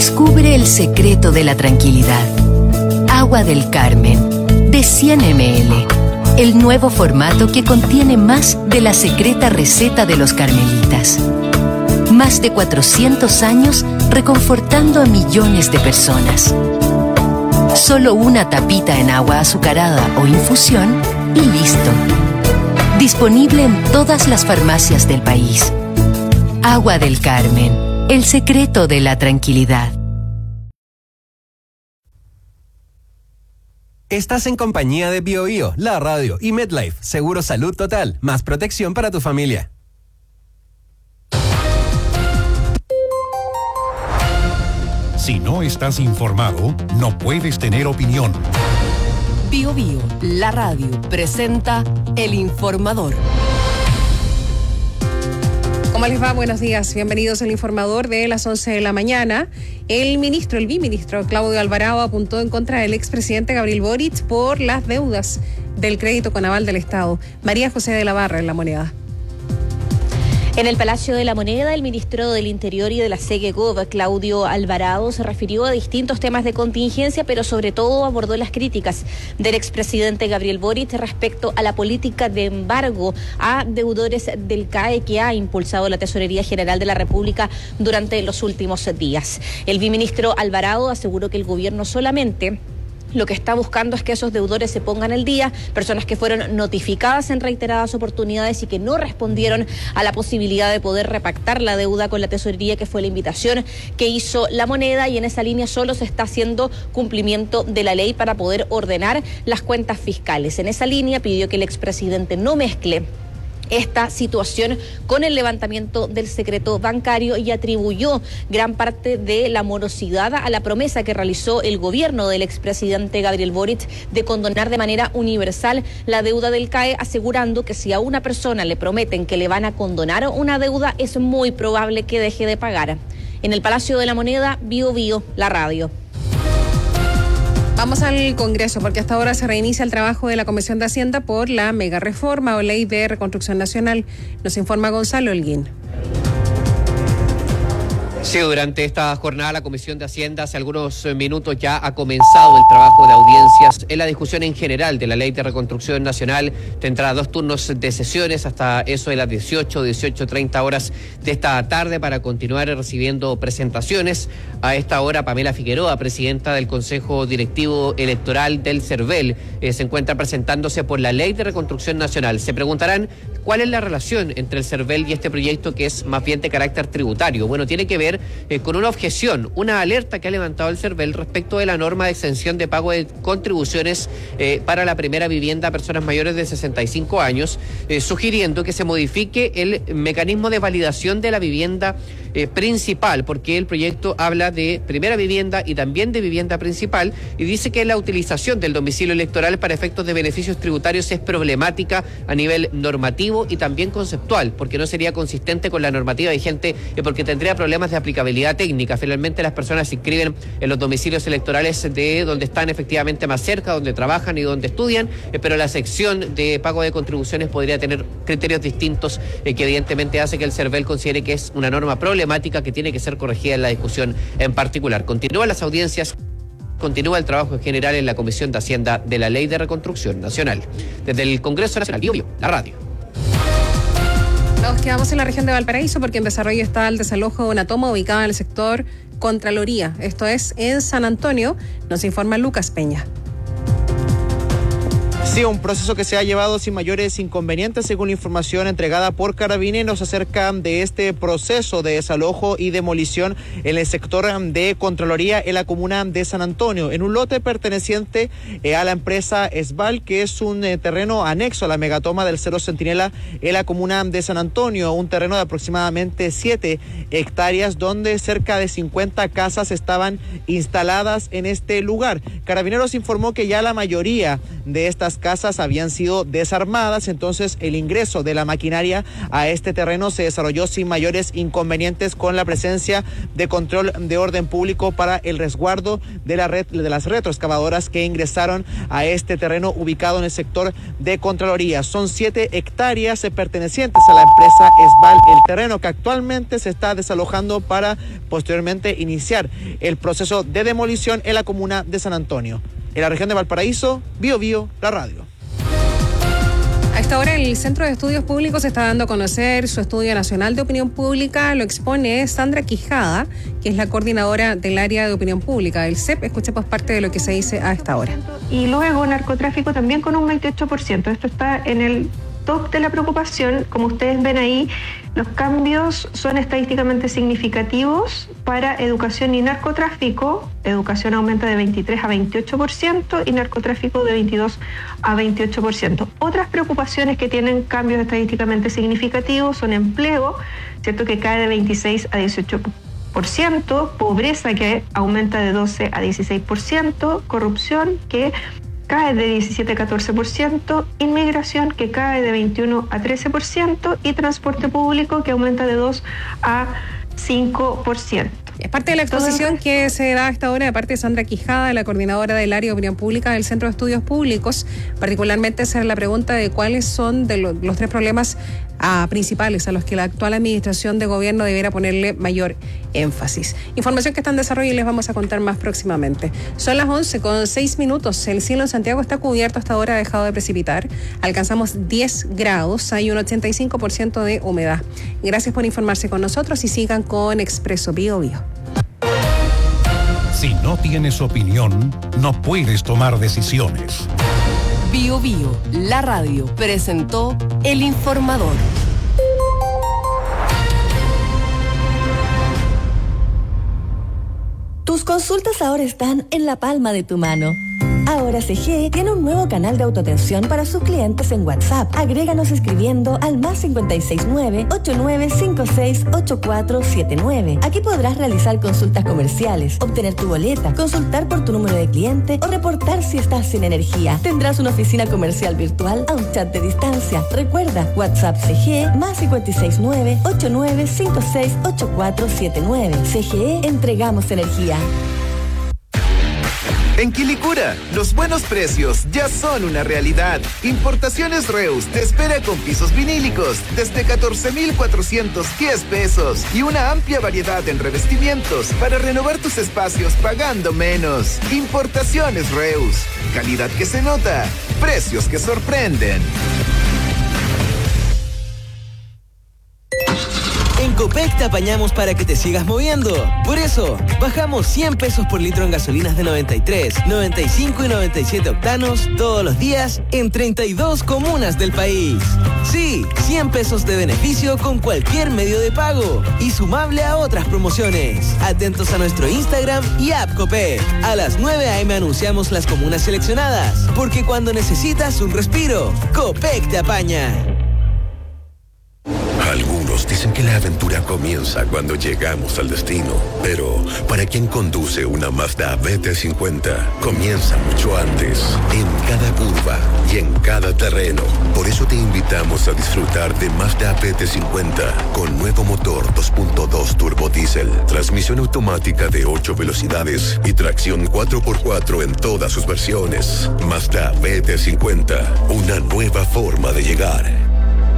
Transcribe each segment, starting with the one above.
Descubre el secreto de la tranquilidad. Agua del Carmen, de 100 ml. El nuevo formato que contiene más de la secreta receta de los carmelitas. Más de 400 años reconfortando a millones de personas. Solo una tapita en agua azucarada o infusión y listo. Disponible en todas las farmacias del país. Agua del Carmen, el secreto de la tranquilidad. Estás en compañía de BioBio, la radio y MedLife, Seguro Salud Total, más protección para tu familia. Si no estás informado, no puedes tener opinión. BioBio, la radio, presenta El Informador. ¿Cómo les va? Buenos días. Bienvenidos al Informador de las 11 de la mañana. El biministro Claudio Alvarado apuntó en contra del expresidente Gabriel Boric por las deudas del crédito con aval del Estado. María José de la Barra en La Moneda. En el Palacio de la Moneda, el ministro del Interior y de la SEGEGOV, Claudio Alvarado, se refirió a distintos temas de contingencia, pero sobre todo abordó las críticas del expresidente Gabriel Boric respecto a la política de embargo a deudores del CAE que ha impulsado la Tesorería General de la República durante los últimos días. El biministro Alvarado aseguró que el gobierno solamente lo que está buscando es que esos deudores se pongan al día, personas que fueron notificadas en reiteradas oportunidades y que no respondieron a la posibilidad de poder repactar la deuda con la tesorería, que fue la invitación que hizo La Moneda, y en esa línea solo se está haciendo cumplimiento de la ley para poder ordenar las cuentas fiscales. En esa línea pidió que el expresidente no mezcle esta situación con el levantamiento del secreto bancario y atribuyó gran parte de la morosidad a la promesa que realizó el gobierno del expresidente Gabriel Boric de condonar de manera universal la deuda del CAE, asegurando que si a una persona le prometen que le van a condonar una deuda, es muy probable que deje de pagar. En el Palacio de la Moneda, BioBio, la radio. Vamos al Congreso, porque hasta ahora se reinicia el trabajo de la Comisión de Hacienda por la mega reforma o ley de reconstrucción nacional. Nos informa Gonzalo Holguín. Sí, durante esta jornada la Comisión de Hacienda hace algunos minutos ya ha comenzado el trabajo de audiencias en la discusión en general de la Ley de Reconstrucción Nacional. Tendrá 2 turnos de sesiones hasta eso de las 18:30 horas de esta tarde para continuar recibiendo presentaciones. A esta hora Pamela Figueroa, presidenta del Consejo Directivo Electoral del CERVEL, se encuentra presentándose por la Ley de Reconstrucción Nacional. Se preguntarán cuál es la relación entre el CERVEL y este proyecto, que es más bien de carácter tributario. Bueno, tiene que ver con una objeción, una alerta que ha levantado el CERVEL respecto de la norma de exención de pago de contribuciones para la primera vivienda a personas mayores de 65 años, sugiriendo que se modifique el mecanismo de validación de la vivienda principal, porque el proyecto habla de primera vivienda y también de vivienda principal, y dice que la utilización del domicilio electoral para efectos de beneficios tributarios es problemática a nivel normativo y también conceptual, porque no sería consistente con la normativa vigente, porque tendría problemas de aplicabilidad técnica. Finalmente, las personas se inscriben en los domicilios electorales de donde están efectivamente más cerca, donde trabajan y donde estudian, pero la sección de pago de contribuciones podría tener criterios distintos, que evidentemente hace que el CERVEL considere que es una norma problemática que tiene que ser corregida en la discusión en particular. Continúan las audiencias. Continúa el trabajo en general en la Comisión de Hacienda de la Ley de Reconstrucción Nacional. Desde el Congreso Nacional, BioBio, la radio. Nos quedamos en la región de Valparaíso porque en desarrollo está el desalojo de una toma ubicada en el sector Contraloría. Esto es en San Antonio, nos informa Lucas Peña. Sí, un proceso que se ha llevado sin mayores inconvenientes, según información entregada por Carabineros acerca de este proceso de desalojo y demolición en el sector de Contraloría en la comuna de San Antonio, en un lote perteneciente a la empresa Esval, que es un terreno anexo a la megatoma del Cerro Centinela en la comuna de San Antonio, un terreno de aproximadamente 7 hectáreas donde cerca de 50 casas estaban instaladas en este lugar. Carabineros informó que ya la mayoría de estas casas habían sido desarmadas, entonces el ingreso de la maquinaria a este terreno se desarrolló sin mayores inconvenientes, con la presencia de control de orden público para el resguardo de la red de las retroexcavadoras que ingresaron a este terreno ubicado en el sector de Contraloría. Son 7 hectáreas pertenecientes a la empresa Esval, el terreno que actualmente se está desalojando para posteriormente iniciar el proceso de demolición en la comuna de San Antonio. En la región de Valparaíso, Bío Bío, la radio. A esta hora el Centro de Estudios Públicos está dando a conocer su estudio nacional de opinión pública. Lo expone Sandra Quijada, que es la coordinadora del área de opinión pública del CEP. Escuchemos parte de lo que se dice a esta hora. Y luego narcotráfico también con un 28%. Esto está en el top de la preocupación. Como ustedes ven ahí, los cambios son estadísticamente significativos para educación y narcotráfico. Educación aumenta de 23 a 28% y narcotráfico de 22 a 28%. Otras preocupaciones que tienen cambios estadísticamente significativos son empleo, ¿cierto?, que cae de 26 a 18%, pobreza, que aumenta de 12 a 16%, corrupción, que cae de 17 a 14%, inmigración, que cae de 21 a 13%, y transporte público, que aumenta de 2 a 5%. Es parte de la exposición que se da a esta hora de parte de Sandra Quijada, la coordinadora del área de opinión pública del Centro de Estudios Públicos. Particularmente hacer la pregunta de cuáles son de los 3 problemas principales a los que la actual administración de gobierno debiera ponerle mayor énfasis. Información que está en desarrollo y les vamos a contar más próximamente. Son las 11:06. El cielo en Santiago está cubierto hasta ahora, ha dejado de precipitar. Alcanzamos 10 grados, hay un 85% de humedad. Gracias por informarse con nosotros y sigan con Expreso Bío Bío. Si no tienes opinión, no puedes tomar decisiones. Bío Bío, la radio, presentó El Informador. Tus consultas ahora están en la palma de tu mano. Ahora CGE tiene un nuevo canal de autoatención para sus clientes en WhatsApp. Agréganos escribiendo al +569 8956 8479. Aquí podrás realizar consultas comerciales, obtener tu boleta, consultar por tu número de cliente o reportar si estás sin energía. Tendrás una oficina comercial virtual a un chat de distancia. Recuerda, WhatsApp CGE +569 8956 8479. CGE, entregamos energía. En Quilicura, los buenos precios ya son una realidad. Importaciones Reus te espera con pisos vinílicos desde 14,410 pesos y una amplia variedad en revestimientos para renovar tus espacios pagando menos. Importaciones Reus, calidad que se nota, precios que sorprenden. En Copec te apañamos para que te sigas moviendo. Por eso, bajamos 100 pesos por litro en gasolinas de 93, 95 y 97 octanos todos los días en 32 comunas del país. Sí, 100 pesos de beneficio con cualquier medio de pago y sumable a otras promociones. Atentos a nuestro Instagram y app Copec. A las 9 a.m. anunciamos las comunas seleccionadas, porque cuando necesitas un respiro, Copec te apaña. Algunos dicen que la aventura comienza cuando llegamos al destino, pero para quien conduce una Mazda BT50, comienza mucho antes, en cada curva y en cada terreno. Por eso te invitamos a disfrutar de Mazda BT50 con nuevo motor 2.2 turbo diésel, transmisión automática de 8 velocidades y tracción 4x4 en todas sus versiones. Mazda BT50, una nueva forma de llegar.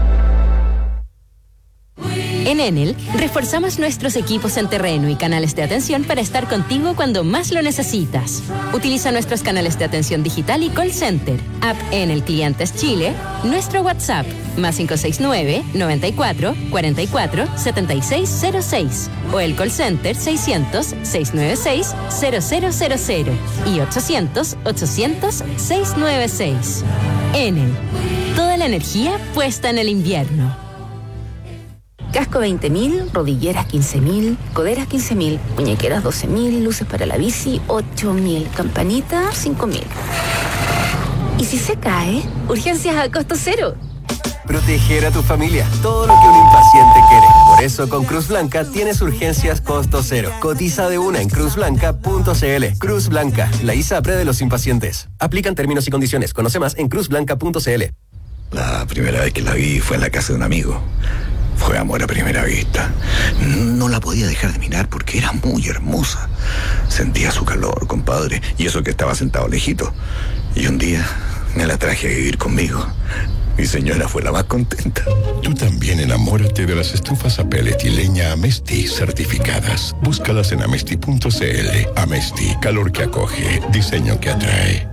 En Enel, reforzamos nuestros equipos en terreno y canales de atención para estar contigo cuando más lo necesitas. Utiliza nuestros canales de atención digital y call center, app Enel Clientes Chile, nuestro WhatsApp, +569 94 44 7606 o el call center 600 696 0000 y 800 800 696. Enel, toda la energía puesta en el invierno. Casco 20.000, rodilleras 15.000, coderas 15.000, muñequeras 12.000, luces para la bici 8.000, campanita 5.000. ¿Y si se cae? Urgencias a costo cero. Proteger a tu familia, todo lo que un impaciente quiere. Por Por eso con Cruz Blanca tienes urgencias costo cero. Cotiza de una en cruzblanca.cl. Cruz Blanca, la ISAPRE de los impacientes. Aplican términos y condiciones. Conoce más en cruzblanca.cl. La primera vez que la vi fue en la casa de un amigo. Fue amor a primera vista. No la podía dejar de mirar porque era muy hermosa. Sentía su calor, compadre, y eso que estaba sentado lejito. Y un día me la traje a vivir conmigo. Mi señora fue la más contenta. Tú también enamórate de las estufas a pellet y leña Amesti certificadas. Búscalas en amesti.cl. Amesti, calor que acoge, diseño que atrae.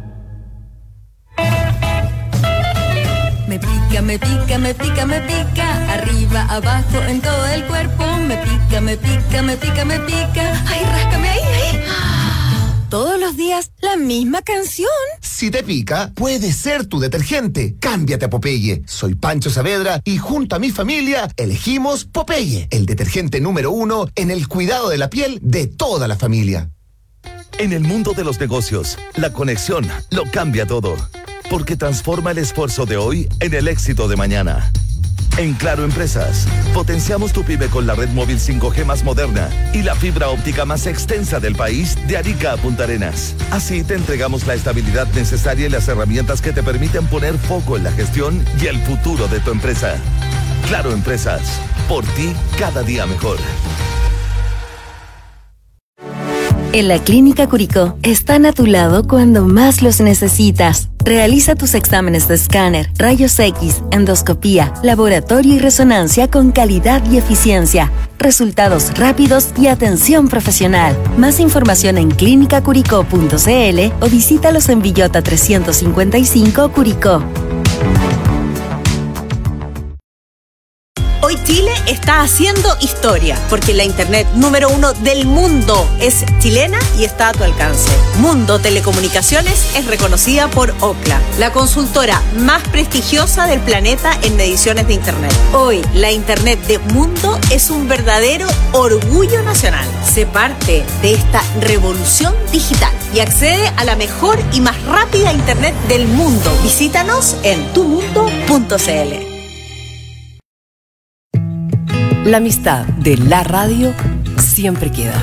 Me pica, me pica, me pica, me pica. Arriba, abajo, en todo el cuerpo. Me pica, me pica, me pica, me pica. Ay, ráscame ahí, ahí. Todos los días, la misma canción. Si te pica, puede ser tu detergente. Cámbiate a Popeye. Soy Pancho Saavedra y junto a mi familia elegimos Popeye, el detergente número 1 en el cuidado de la piel de toda la familia. En el mundo de los negocios, la conexión lo cambia todo, porque transforma el esfuerzo de hoy en el éxito de mañana. En Claro Empresas, potenciamos tu pyme con la red móvil 5G más moderna y la fibra óptica más extensa del país de Arica a Punta Arenas. Así te entregamos la estabilidad necesaria y las herramientas que te permiten poner foco en la gestión y el futuro de tu empresa. Claro Empresas, por ti cada día mejor. En la Clínica Curicó están a tu lado cuando más los necesitas. Realiza tus exámenes de escáner, rayos X, endoscopía, laboratorio y resonancia con calidad y eficiencia. Resultados rápidos y atención profesional. Más información en clinicacuricó.cl o visítalos en Villota 355 Curicó. Hoy Chile está haciendo historia, porque la internet número 1 del mundo es chilena y está a tu alcance. Mundo Telecomunicaciones es reconocida por Ookla, la consultora más prestigiosa del planeta en mediciones de internet. Hoy, la internet de Mundo es un verdadero orgullo nacional. Sé parte de esta revolución digital y accede a la mejor y más rápida internet del mundo. Visítanos en tumundo.cl. La amistad de la radio siempre queda.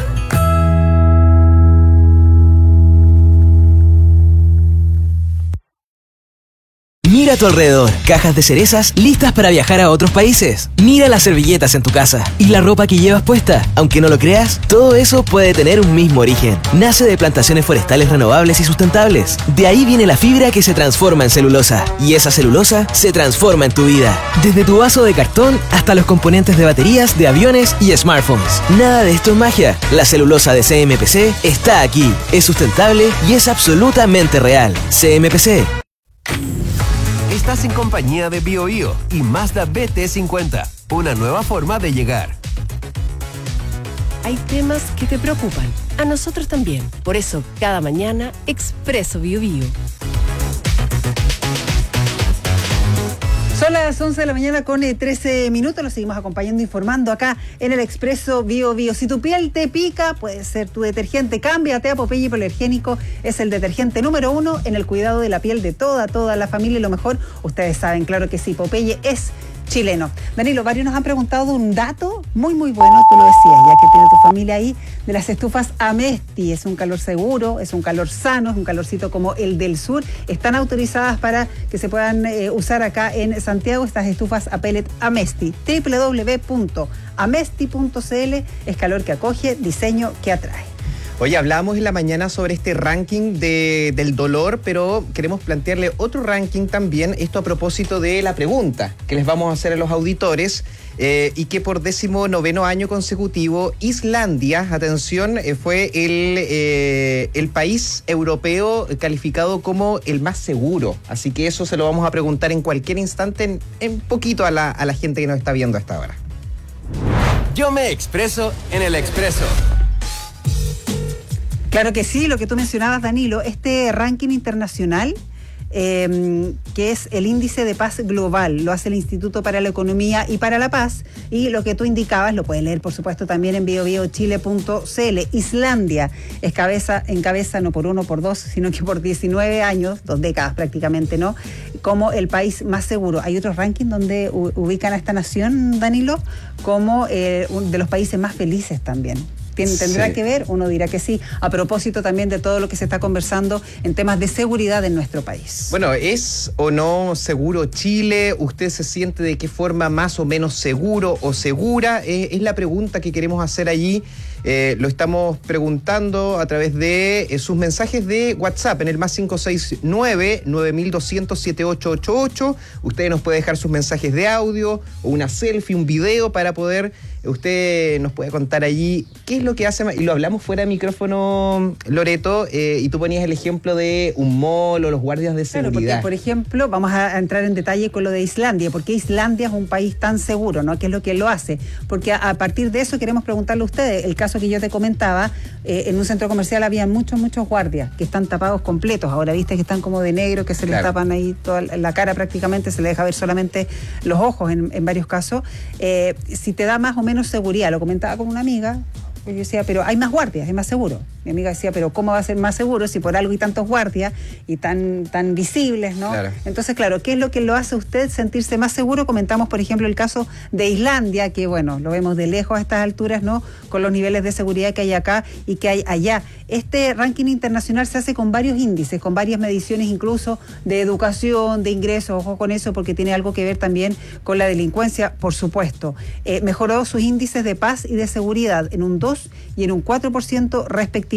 Mira a tu alrededor, cajas de cerezas listas para viajar a otros países. Mira las servilletas en tu casa y la ropa que llevas puesta. Aunque no lo creas, todo eso puede tener un mismo origen. Nace de plantaciones forestales renovables y sustentables. De ahí viene la fibra que se transforma en celulosa. Y esa celulosa se transforma en tu vida. Desde tu vaso de cartón hasta los componentes de baterías, de aviones y smartphones. Nada de esto es magia. La celulosa de CMPC está aquí. Es sustentable y es absolutamente real. CMPC. Estás en compañía de BioBio y Mazda BT50, una nueva forma de llegar. Hay temas que te preocupan, a nosotros también. Por eso, cada mañana, Expreso BioBio. Son las 11 de la mañana con 13 minutos. Los seguimos acompañando, informando acá en el Expreso BioBio. Si tu piel te pica, puede ser tu detergente. Cámbiate a Popeye Hipoalergénico. Es el detergente número 1 en el cuidado de la piel de toda la familia. Y lo mejor, ustedes saben, claro que sí, Popeye es chileno. Danilo, varios nos han preguntado un dato muy bueno, tú lo decías, ya que tiene tu familia ahí, de las estufas Amesti. Es un calor seguro, es un calor sano, es un calorcito como el del sur. Están autorizadas para que se puedan usar acá en Santiago estas estufas a pellet Amesti. www.amesti.cl. Es calor que acoge, diseño que atrae. Oye, hablábamos en la mañana sobre este ranking del dolor, pero queremos plantearle otro ranking también, esto a propósito de la pregunta que les vamos a hacer a los auditores, y que por 19º año consecutivo, Islandia, atención, fue el país europeo calificado como el más seguro. Así que eso se lo vamos a preguntar en cualquier instante, en poquito a la gente que nos está viendo hasta ahora. Yo me expreso en el Expreso. Claro que sí, lo que tú mencionabas, Danilo, este ranking internacional, que es el índice de paz global, lo hace el Instituto para la Economía y para la Paz, y lo que tú indicabas, lo puedes leer por supuesto también en biobiochile.cl. Islandia encabeza no por 1, por 2, sino que por 19 años, 2 décadas prácticamente, ¿no? como el país más seguro. Hay otros rankings donde ubican a esta nación, Danilo, como de los países más felices también. ¿Tendrá que ver? Uno dirá que sí, a propósito también de todo lo que se está conversando en temas de seguridad en nuestro país. Bueno, ¿es o no seguro Chile? ¿Usted se siente de qué forma más o menos seguro o segura? Es la pregunta que queremos hacer allí. Lo estamos preguntando a través de sus mensajes de WhatsApp en el más 569-9200-7888. Usted nos puede dejar sus mensajes de audio o una selfie, un video para poder... Usted nos puede contar allí qué es lo que hace, y lo hablamos fuera de micrófono, Loreto, y tú ponías el ejemplo de un mall o los guardias de seguridad. Claro, porque, por ejemplo, vamos a entrar en detalle con lo de Islandia. ¿Por qué Islandia es un país tan seguro, no? ¿Qué es lo que lo hace? Porque a partir de eso queremos preguntarle a ustedes, el caso que yo te comentaba, en un centro comercial había muchos guardias que están tapados completos. Ahora viste que están como de negro, que se les tapan ahí toda la cara prácticamente, se les deja ver solamente los ojos en varios casos. Si te da más o menos seguridad, lo comentaba con una amiga, yo decía, pero hay más guardias, es más seguro. Mi amiga decía, pero ¿cómo va a ser más seguro si por algo hay tantos guardias y tan visibles, ¿no? Claro. Entonces, claro, ¿qué es lo que lo hace a usted sentirse más seguro? Comentamos, por ejemplo, el caso de Islandia, que bueno, lo vemos de lejos a estas alturas, ¿no? Con los niveles de seguridad que hay acá y que hay allá. Este ranking internacional se hace con varios índices, con varias mediciones incluso de educación, de ingresos, ojo con eso, porque tiene algo que ver también con la delincuencia, por supuesto. Mejoró sus índices de paz y de seguridad en un 2 y en un 4% respectivamente.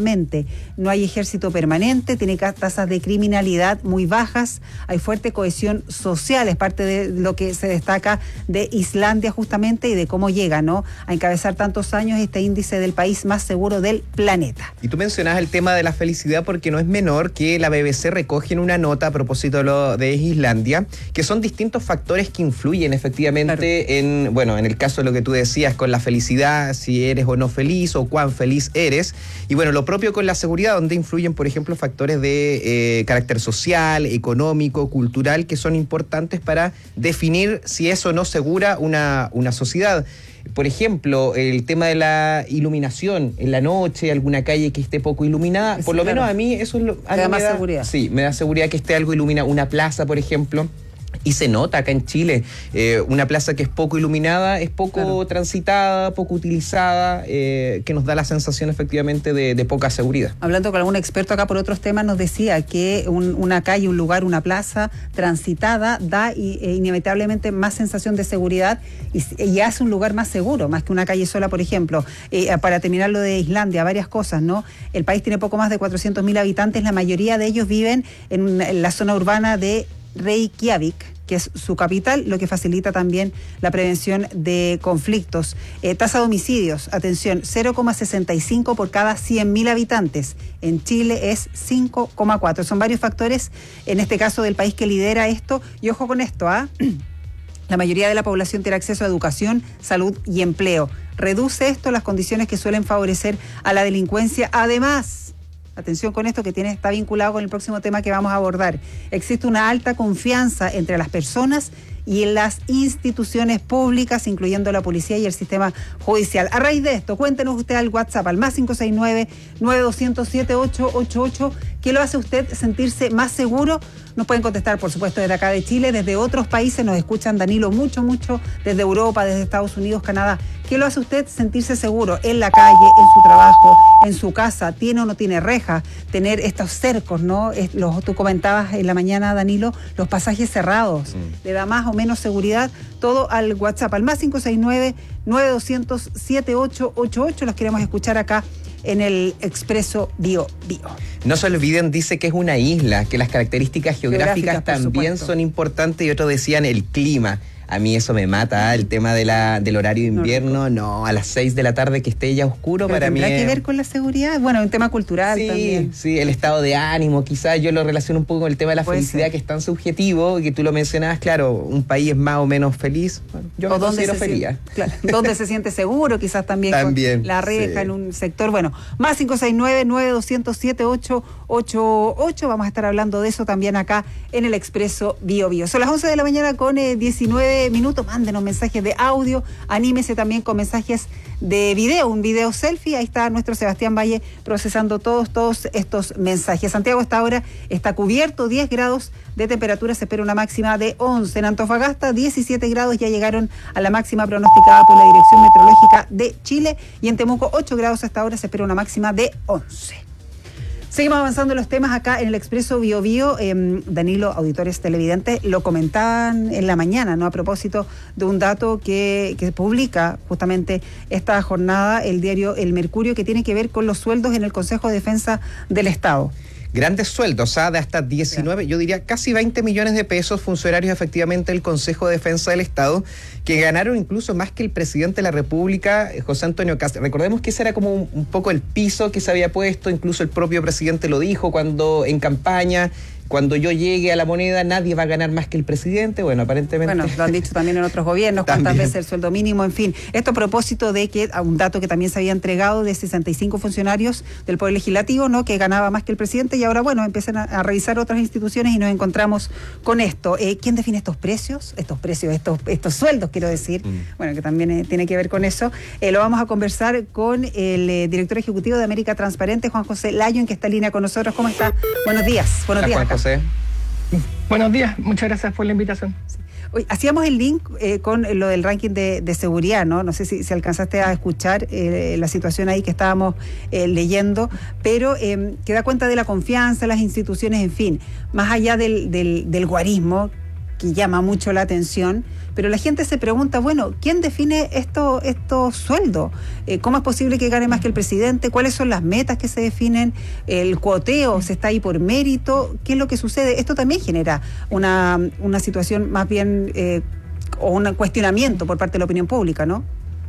No hay ejército permanente, tiene tasas de criminalidad muy bajas, hay fuerte cohesión social, es parte de lo que se destaca de Islandia justamente y de cómo llega, ¿no?, a encabezar tantos años este índice del país más seguro del planeta. Y tú mencionabas el tema de la felicidad, porque no es menor que la BBC recoge en una nota a propósito de Islandia, que son distintos factores que influyen efectivamente en el caso de lo que tú decías con la felicidad, si eres o no feliz o cuán feliz eres. Y bueno, lo propio con la seguridad, donde influyen, por ejemplo, factores de carácter social, económico, cultural, que son importantes para definir si es o no segura una sociedad. Por ejemplo, el tema de la iluminación en la noche, alguna calle que esté poco iluminada, por lo menos a mí eso es lo... Me da más seguridad. Sí, me da seguridad que esté algo iluminado. Una plaza, por ejemplo... Y se nota acá en Chile, una plaza que es poco iluminada, es poco transitada, poco utilizada, que nos da la sensación efectivamente de poca seguridad. Hablando con algún experto acá por otros temas, nos decía que una calle, un lugar, una plaza transitada da inevitablemente más sensación de seguridad y hace un lugar más seguro, más que una calle sola, por ejemplo. Para terminar lo de Islandia, varias cosas, ¿no? El país tiene poco más de 400.000 habitantes, la mayoría de ellos viven en la zona urbana de Reykjavik, que es su capital, lo que facilita también la prevención de conflictos. Tasa de homicidios, atención, 0,65 por cada 100.000 habitantes. En Chile es 5,4. Son varios factores, en este caso del país, que lidera esto. Y ojo con esto, la mayoría de la población tiene acceso a educación, salud y empleo. Reduce esto las condiciones que suelen favorecer a la delincuencia. Además, atención con esto que está vinculado con el próximo tema que vamos a abordar. Existe una alta confianza entre las personas y en las instituciones públicas, incluyendo la policía y el sistema judicial. A raíz de esto, cuéntenos usted al WhatsApp, al más 569-9200-7888, ¿qué lo hace usted sentirse más seguro? Nos pueden contestar, por supuesto, desde acá de Chile, desde otros países, nos escuchan, Danilo, mucho, desde Europa, desde Estados Unidos, Canadá. ¿Qué lo hace usted sentirse seguro en la calle, en su trabajo, en su casa? ¿Tiene o no tiene rejas? Tener estos cercos, ¿no? Tú comentabas en la mañana, Danilo, los pasajes cerrados. ¿Le da más o menos seguridad? Todo al WhatsApp, al más 569-9200-7888. Los queremos escuchar acá en el Expreso Bio. No se olviden, dice que es una isla, que las características geográficas también son importantes, y otros decían el clima. A mí eso me mata, el tema del horario de invierno, no, a las 6 de la tarde que esté ya oscuro. ¿Pero para mí tendrá que ver con la seguridad? Bueno, un tema cultural también. Sí, el estado de ánimo, quizás yo lo relaciono un poco con el tema de la felicidad, que es tan subjetivo, que tú lo mencionabas, claro, un país es más o menos feliz, bueno, yo me considero feliz. Claro, donde se siente seguro, quizás también con la reja en un sector. Bueno, más 569-9200-7888, vamos a estar hablando de eso también acá en el Expreso Bio. Son las 11 de la mañana con 19 13 minutos. Mándenos mensajes de audio, anímese también con mensajes de video, un video selfie. Ahí está nuestro Sebastián Valle procesando todos estos mensajes. Santiago hasta ahora está cubierto, 10 grados de temperatura, se espera una máxima de 11. En Antofagasta, 17 grados, ya llegaron a la máxima pronosticada por la Dirección Meteorológica de Chile. Y en Temuco, 8 grados hasta ahora, se espera una máxima de 11. Seguimos avanzando los temas acá en el Expreso Bio Bio. Danilo, auditores televidentes, lo comentaban en la mañana, ¿no? A propósito de un dato que publica justamente esta jornada el diario El Mercurio, que tiene que ver con los sueldos en el Consejo de Defensa del Estado. Grandes sueldos, de hasta 19, yo diría casi 20 millones de pesos, funcionarios efectivamente del Consejo de Defensa del Estado, que ganaron incluso más que el presidente de la República, José Antonio Kast. Recordemos que ese era como un poco el piso que se había puesto, incluso el propio presidente lo dijo cuando en campaña: cuando yo llegue a la moneda, nadie va a ganar más que el presidente. Bueno, aparentemente... Bueno, lo han dicho también en otros gobiernos, cuántas veces el sueldo mínimo, en fin. Esto a propósito de que, un dato que también se había entregado de 65 funcionarios del Poder Legislativo, ¿no? Que ganaba más que el presidente, y ahora, bueno, empiezan a revisar otras instituciones y nos encontramos con esto. ¿Quién define estos precios? Estos sueldos, quiero decir. Bueno, que también tiene que ver con eso. Lo vamos a conversar con el director ejecutivo de América Transparente, Juan José Lyon, que está en línea con nosotros. ¿Cómo está? Buenos días. Buenos días, Juan José. Buenos días, muchas gracias por la invitación. Sí. Hoy hacíamos el link con lo del ranking de seguridad, ¿no? No sé si alcanzaste a escuchar la situación ahí que estábamos leyendo, pero que da cuenta de la confianza en las instituciones, en fin, más allá del guarismo, que llama mucho la atención, pero la gente se pregunta, bueno, ¿quién define estos sueldos? ¿Cómo es posible que gane más que el presidente? ¿Cuáles son las metas que se definen? ¿El cuoteo se está ahí por mérito? ¿Qué es lo que sucede? Esto también genera una situación más bien, o un cuestionamiento por parte de la opinión pública, ¿no?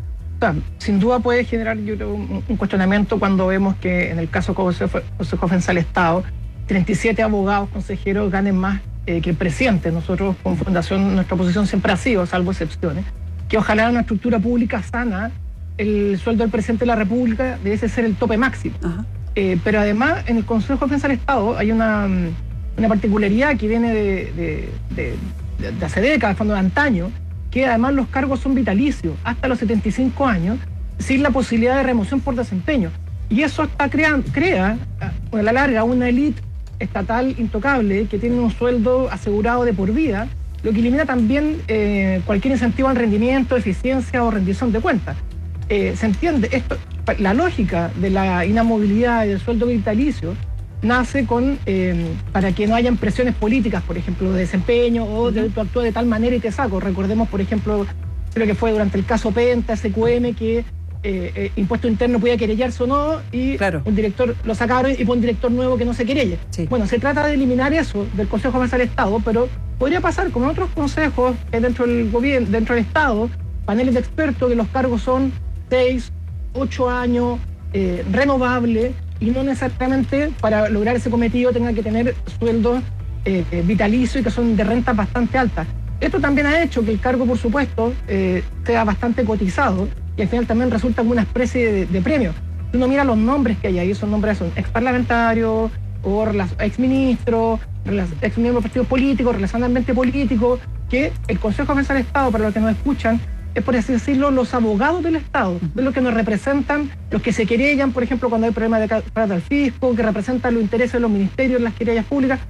Sin duda puede generar, yo creo, un cuestionamiento cuando vemos que en el caso Consejo de Defensa del Estado, 37 abogados consejeros ganen más que el presidente. Nosotros, como fundación, nuestra posición siempre ha sido, salvo excepciones, que ojalá en una estructura pública sana, el sueldo del presidente de la República debe ser el tope máximo. Pero además, en el Consejo de Defensa del Estado hay una particularidad que viene de hace décadas, cuando de antaño, que además los cargos son vitalicios, hasta los 75 años, sin la posibilidad de remoción por desempeño. Y eso crea, a la larga, una élite estatal intocable que tiene un sueldo asegurado de por vida, lo que elimina también cualquier incentivo al rendimiento, eficiencia o rendición de cuentas. ¿Se entiende? Esto, la lógica de la inamovilidad y del sueldo vitalicio nace para que no hayan presiones políticas, por ejemplo, de desempeño o de tú actúas de tal manera y te saco. Recordemos, por ejemplo, creo que fue durante el caso Penta, SQM, que Impuesto Interno podía querellarse o no, y un director lo sacaron y fue un director nuevo que no se querella. Bueno, se trata de eliminar eso del Consejo de Defensa del Estado, pero podría pasar como en otros consejos dentro del gobierno, dentro del Estado, paneles de expertos que los cargos son 6, 8 años, renovables, y no necesariamente para lograr ese cometido tenga que tener sueldos vitalicios y que son de rentas bastante altas. Esto también ha hecho que el cargo, por supuesto, sea bastante cotizado, y al final también resulta como una especie de premio. Si uno mira los nombres que hay ahí, esos nombres son exparlamentarios, o exministros, exmiembros de partidos políticos, relación de ambiente político, que el Consejo de Defensa del Estado, para los que nos escuchan, es, por así decirlo, los abogados del Estado, de los que nos representan, los que se querellan, por ejemplo, cuando hay problemas de carta al fisco, que representan los intereses de los ministerios en las querellas públicas,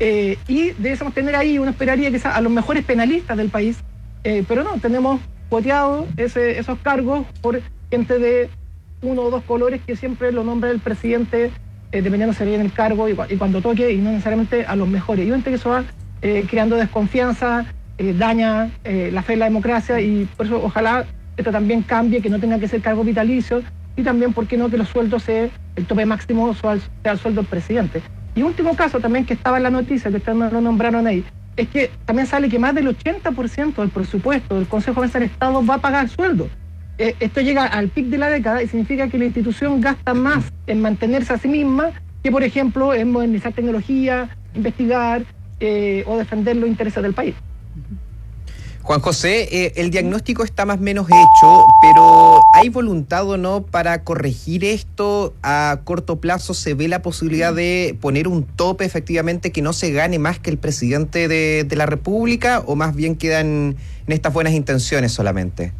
y debemos tener ahí, uno esperaría quizás a los mejores penalistas del país, pero no, tenemos cuoteados esos cargos por gente de uno o dos colores que siempre lo nombra el presidente, dependiendo si en el cargo y cuando toque, y no necesariamente a los mejores. Y obviamente que eso va creando desconfianza, daña la fe en la democracia, y por eso ojalá esto también cambie, que no tenga que ser cargo vitalicio, y también, ¿por qué no?, que los sueldos el tope máximo sea el sueldo del presidente. Y último caso también que estaba en la noticia, que ustedes no lo nombraron ahí, es que también sale que más del 80% del presupuesto del Consejo de Defensa del Estado va a pagar sueldo. Esto llega al pic de la década y significa que la institución gasta más en mantenerse a sí misma que, por ejemplo, en modernizar tecnología, investigar o defender los intereses del país. Juan José, el diagnóstico está más o menos hecho, pero ¿hay voluntad o no para corregir esto? ¿A corto plazo se ve la posibilidad de poner un tope efectivamente que no se gane más que el presidente de la República, o más bien quedan en estas buenas intenciones solamente?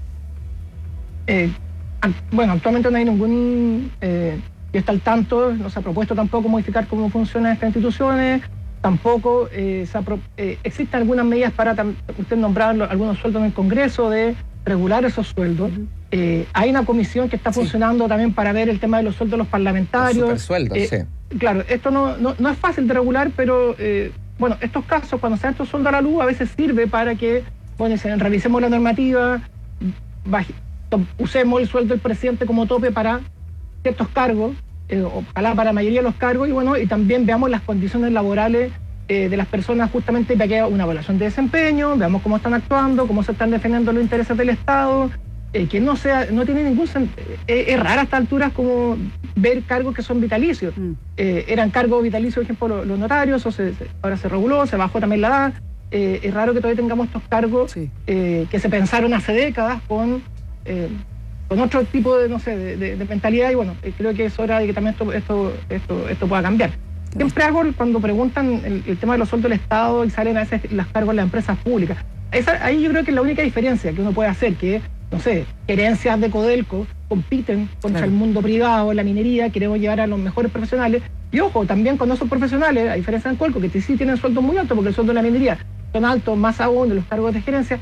Bueno, actualmente no hay ningún... que está al tanto, no se ha propuesto tampoco modificar cómo funcionan estas instituciones, tampoco existen algunas medidas para, usted nombraba algunos sueldos en el Congreso, de regular esos sueldos. Hay una comisión que está funcionando también para ver el tema de los sueldos de los parlamentarios. Los supersueldos, sí. Claro, esto no es fácil de regular, pero bueno, estos casos, cuando se dan estos sueldos a la luz, a veces sirve para que, bueno, revisemos la normativa, usemos el sueldo del presidente como tope para ciertos cargos, para la mayoría de los cargos, y bueno, y también veamos las condiciones laborales de las personas, justamente para que haya una evaluación de desempeño, veamos cómo están actuando, cómo se están defendiendo los intereses del Estado, que no tiene ningún sentido. Es raro a estas alturas como ver cargos que son vitalicios. Eran cargos vitalicios, por ejemplo, los notarios, ahora se reguló, se bajó también la edad. Es raro que todavía tengamos estos cargos que se pensaron hace décadas con otro tipo de, no sé, de mentalidad, y bueno, creo que es hora de que también esto pueda cambiar. Siempre hago, cuando preguntan el tema de los sueldos del Estado y salen a veces los cargos de las empresas públicas, ahí yo creo que es la única diferencia que uno puede hacer, que, no sé, gerencias de Codelco compiten contra el mundo privado, la minería, queremos llevar a los mejores profesionales, y ojo, también con esos profesionales, a diferencia de Codelco, que sí tienen sueldos muy altos, porque el sueldo de la minería son altos, más aún de los cargos de gerencia.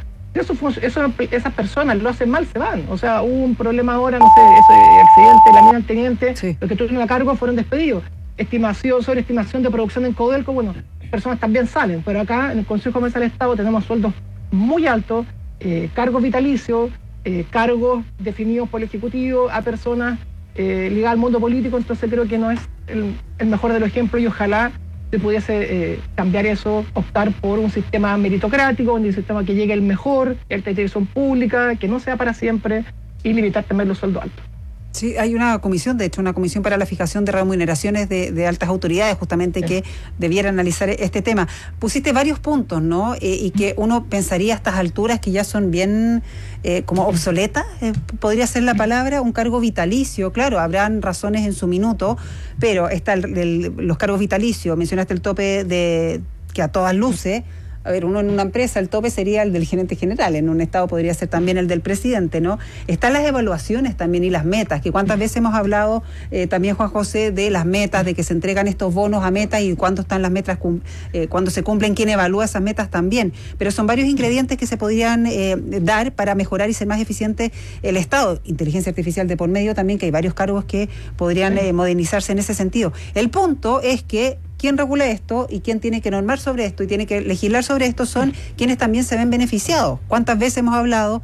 Esas personas lo hacen mal, se van. O sea, hubo un problema ahora, no sé, ese accidente, la mina del teniente, los que tuvieron a cargo fueron despedidos. Sobreestimación de producción en Codelco, bueno, personas también salen, pero acá en el Consejo Comercial del Estado tenemos sueldos muy altos, cargos vitalicios, cargos definidos por el Ejecutivo a personas ligadas al mundo político, entonces creo que no es el mejor de los ejemplos, y ojalá se pudiese cambiar eso, optar por un sistema meritocrático, un sistema que llegue el mejor, alta televisión pública, que no sea para siempre, y limitar también los sueldos altos. Sí, hay una comisión, de hecho, una comisión para la fijación de remuneraciones de altas autoridades, justamente, que debiera analizar este tema. Pusiste varios puntos, ¿no? Y que uno pensaría a estas alturas que ya son bien como obsoletas, podría ser la palabra, un cargo vitalicio. Claro, habrán razones en su minuto, pero está los cargos vitalicios, mencionaste el tope de que a todas luces. A ver, uno en una empresa, el tope sería el del gerente general, en un estado podría ser también el del presidente, ¿no? Están las evaluaciones también y las metas, que cuántas veces hemos hablado también, Juan José, de las metas, de que se entregan estos bonos a metas y cuándo están las metas, cuándo se cumplen, quién evalúa esas metas también. Pero son varios ingredientes que se podrían dar para mejorar y ser más eficiente el Estado. Inteligencia artificial de por medio también, que hay varios cargos que podrían modernizarse en ese sentido. El punto es que quien regula esto y quien tiene que normar sobre esto y tiene que legislar sobre esto son quienes también se ven beneficiados. ¿Cuántas veces hemos hablado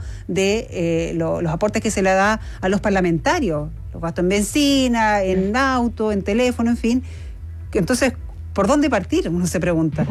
de los aportes que se le da a los parlamentarios? Los gastos en benzina, en auto, en teléfono, en fin. Entonces, ¿por dónde partir? Uno se pregunta.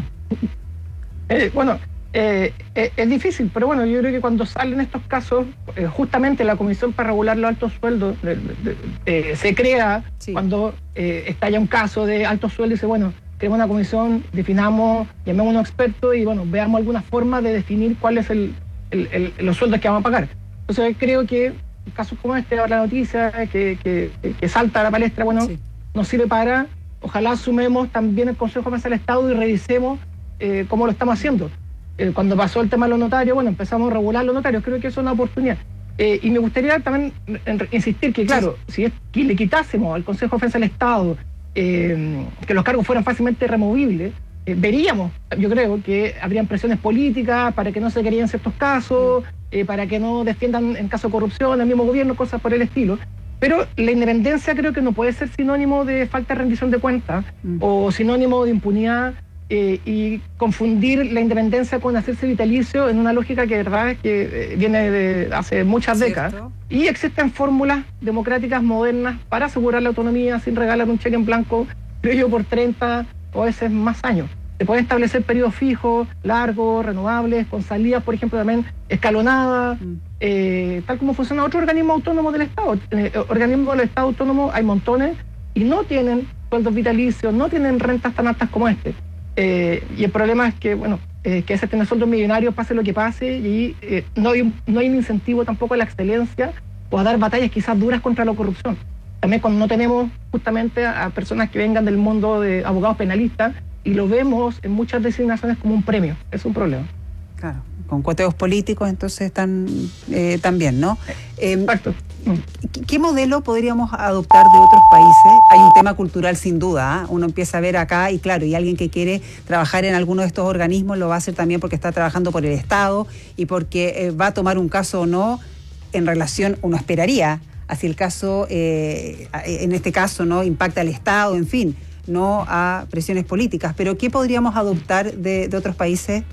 Es difícil, pero bueno, yo creo que cuando salen estos casos, justamente la Comisión para Regular los Altos Sueldos se crea cuando estalla un caso de altos sueldos y dice, bueno, creemos una comisión, definamos, llamemos a unos expertos y bueno, veamos alguna forma de definir cuál es los sueldos que vamos a pagar. Entonces creo que casos como este, ahora la noticia que salta a la palestra, bueno, nos sirve para, ojalá sumemos también el Consejo Comercial del Estado y revisemos cómo lo estamos haciendo. Cuando pasó el tema de los notarios, bueno, empezamos a regular los notarios, creo que eso es una oportunidad. Y me gustaría también insistir que, claro, si es que le quitásemos al Consejo de Defensa del Estado que los cargos fueran fácilmente removibles, veríamos, yo creo, que habrían presiones políticas para que no se querían ciertos casos, para que no defiendan en caso de corrupción el mismo gobierno, cosas por el estilo. Pero la independencia creo que no puede ser sinónimo de falta de rendición de cuentas o sinónimo de impunidad. Y confundir la independencia con hacerse vitalicio en una lógica que de verdad es que viene de hace muchas décadas. Y existen fórmulas democráticas modernas para asegurar la autonomía sin regalar un cheque en blanco, creo yo, por 30 o a veces más años. Se pueden establecer periodos fijos, largos, renovables, con salidas, por ejemplo, también escalonadas, tal como funciona otro organismo autónomo del Estado. Organismos del Estado autónomo hay montones y no tienen sueldos vitalicios, no tienen rentas tan altas como este. Y el problema es que, bueno, que a veces tienen sueldos millonarios, pase lo que pase, y no hay un incentivo tampoco a la excelencia o a dar batallas quizás duras contra la corrupción. También cuando no tenemos justamente a personas que vengan del mundo de abogados penalistas, y lo vemos en muchas designaciones como un premio, es un problema. Claro, con coteos políticos entonces están también, ¿no? Exacto. ¿Qué modelo podríamos adoptar de otros países? Hay un tema cultural sin duda, ¿eh? Uno empieza a ver acá y claro, y alguien que quiere trabajar en alguno de estos organismos lo va a hacer también porque está trabajando por el Estado y porque va a tomar un caso o no en relación, uno esperaría, así el caso, en este caso, ¿no? Impacta al Estado, en fin, no a presiones políticas. Pero ¿qué podríamos adoptar de otros países?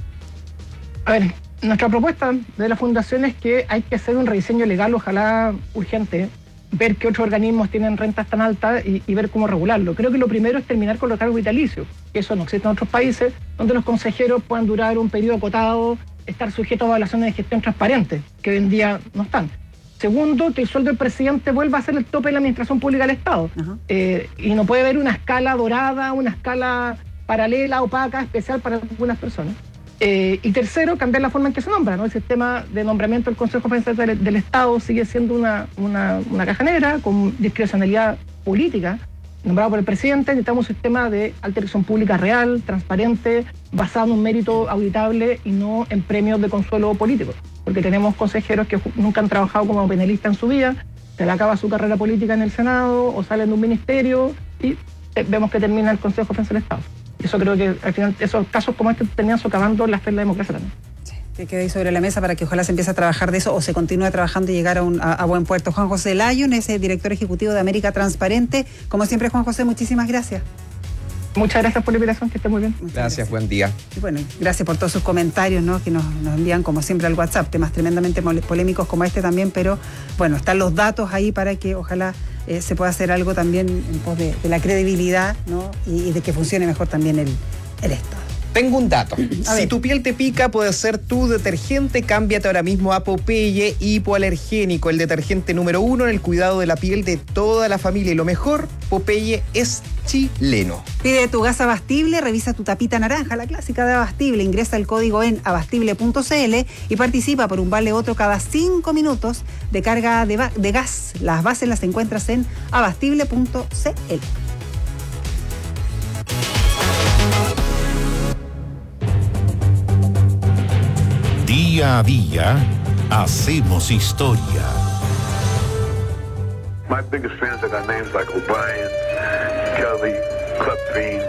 A ver, nuestra propuesta de la Fundación es que hay que hacer un rediseño legal, ojalá urgente, ver qué otros organismos tienen rentas tan altas y ver cómo regularlo. Creo que lo primero es terminar con los cargos vitalicios, que eso no existe en otros países, donde los consejeros puedan durar un periodo acotado, estar sujetos a evaluaciones de gestión transparentes, que hoy en día no están. Segundo, que el sueldo del presidente vuelva a ser el tope de la administración pública del Estado. Y no puede haber una escala dorada, una escala paralela, opaca, especial para algunas personas. Y tercero, cambiar la forma en que se nombra, ¿no? El sistema de nombramiento del Consejo General del Estado sigue siendo una caja negra con discrecionalidad política, nombrado por el presidente. Necesitamos un sistema de alta dirección pública real, transparente, basado en un mérito auditable y no en premios de consuelo político. Porque tenemos consejeros que nunca han trabajado como penalistas en su vida, se le acaba su carrera política en el Senado o salen de un ministerio y vemos que termina el Consejo General del Estado. Eso creo que al final esos casos como este terminan socavando la fe de la democracia también. Sí, que quede ahí sobre la mesa para que ojalá se empiece a trabajar de eso o se continúe trabajando y llegar a buen puerto. Juan José Lyon es el director ejecutivo de América Transparente. Como siempre, Juan José, muchísimas gracias. Muchas gracias por la invitación, que esté muy bien. Gracias, buen día. Y bueno, gracias por todos sus comentarios, ¿no? Que nos envían como siempre al WhatsApp, temas tremendamente polémicos como este también, pero bueno, están los datos ahí para que ojalá se pueda hacer algo también en pos de la credibilidad, ¿no? Y de que funcione mejor también el Estado. Tengo un dato. A ver. Si tu piel te pica, puede ser tu detergente. Cámbiate ahora mismo a Popeye Hipoalergénico, el detergente número 1 en el cuidado de la piel de toda la familia. Y lo mejor, Popeye es chileno. Pide tu gas Abastible, revisa tu tapita naranja, la clásica de Abastible. Ingresa el código en abastible.cl y participa por un vale otro cada 5 minutos de carga de gas. Las bases las encuentras en abastible.cl. Día a día, hacemos historia. My biggest fans I got names like O'Brien, Kelly, Clubfiend,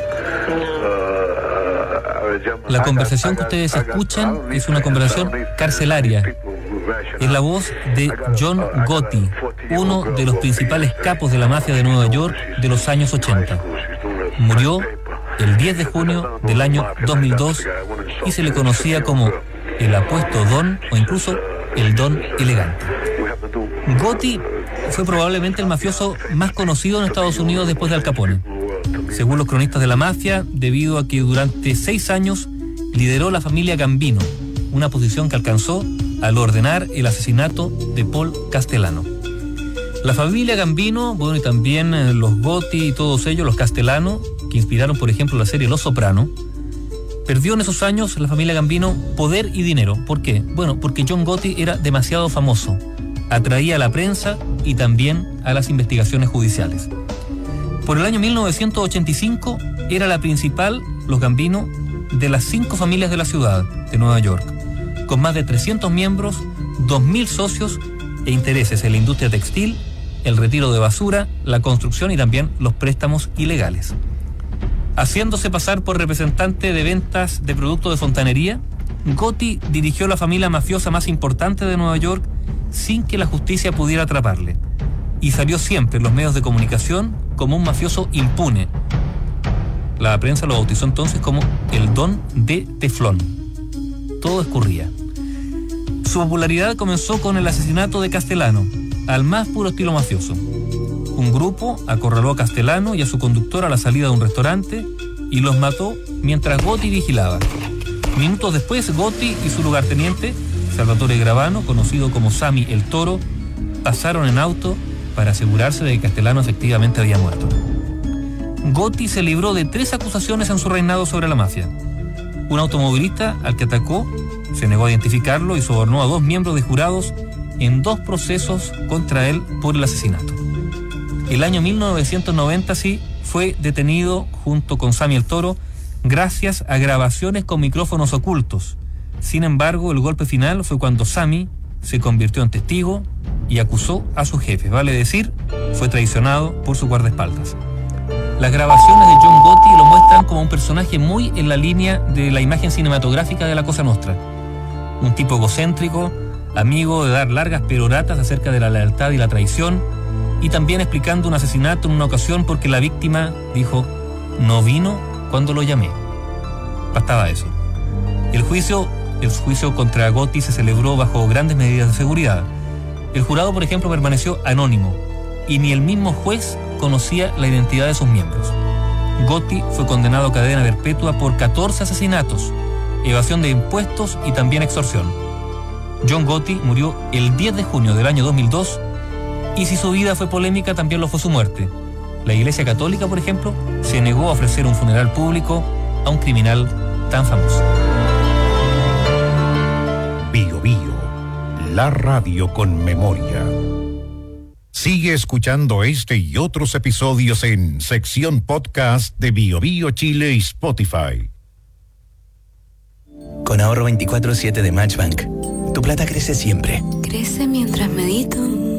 La conversación que ustedes escuchan es una conversación carcelaria. Es la voz de John Gotti, uno de los principales capos de la mafia de Nueva York de los años 80. Murió el 10 de junio del año 2002 y se le conocía como el apuesto Don o incluso el Don elegante. Gotti fue probablemente el mafioso más conocido en Estados Unidos después de Al Capone. Según los cronistas de la mafia, debido a que durante 6 años lideró la familia Gambino, una posición que alcanzó al ordenar el asesinato de Paul Castellano. La familia Gambino, bueno, y también los Gotti y todos ellos, los Castellano, que inspiraron por ejemplo la serie Los Soprano, perdió en esos años la familia Gambino poder y dinero. ¿Por qué? Bueno, porque John Gotti era demasiado famoso, atraía a la prensa y también a las investigaciones judiciales. Por el año 1985 era la principal, los Gambino, de las 5 familias de la ciudad de Nueva York, con más de 300 miembros, 2.000 socios e intereses en la industria textil, el retiro de basura, la construcción y también los préstamos ilegales. Haciéndose pasar por representante de ventas de productos de fontanería, Gotti dirigió la familia mafiosa más importante de Nueva York sin que la justicia pudiera atraparle. Y salió siempre en los medios de comunicación como un mafioso impune. La prensa lo bautizó entonces como el Don de Teflón. Todo escurría. Su popularidad comenzó con el asesinato de Castellano, al más puro estilo mafioso. Un grupo acorraló a Castellano y a su conductor a la salida de un restaurante y los mató mientras Gotti vigilaba. Minutos después, Gotti y su lugarteniente, Salvatore Gravano, conocido como Sammy el Toro, pasaron en auto para asegurarse de que Castellano efectivamente había muerto. Gotti se libró de 3 acusaciones en su reinado sobre la mafia. un automovilista al que atacó, se negó a identificarlo y sobornó a 2 miembros de jurados en 2 procesos contra él por el asesinato. El año 1990 sí fue detenido junto con Sammy el Toro gracias a grabaciones con micrófonos ocultos. Sin embargo, el golpe final fue cuando Sammy se convirtió en testigo y acusó a su jefe. Vale decir, fue traicionado por su guardaespaldas. Las grabaciones de John Gotti lo muestran como un personaje muy en la línea de la imagen cinematográfica de la Cosa Nostra. Un tipo egocéntrico, amigo de dar largas peroratas acerca de la lealtad y la traición, y también explicando un asesinato en una ocasión porque la víctima dijo: no vino cuando lo llamé. Bastaba eso. El juicio contra Gotti se celebró bajo grandes medidas de seguridad. El jurado, por ejemplo, permaneció anónimo y ni el mismo juez conocía la identidad de sus miembros. Gotti fue condenado a cadena perpetua por 14 asesinatos, evasión de impuestos y también extorsión. John Gotti murió el 10 de junio del año 2002 y si su vida fue polémica, también lo fue su muerte. La Iglesia Católica, por ejemplo, se negó a ofrecer un funeral público a un criminal tan famoso. Bio Bio, la radio con memoria. Sigue escuchando este y otros episodios en sección podcast de Bio Bio Chile y Spotify. Con ahorro 24/7 de Matchbank, tu plata crece siempre. Crece mientras medito.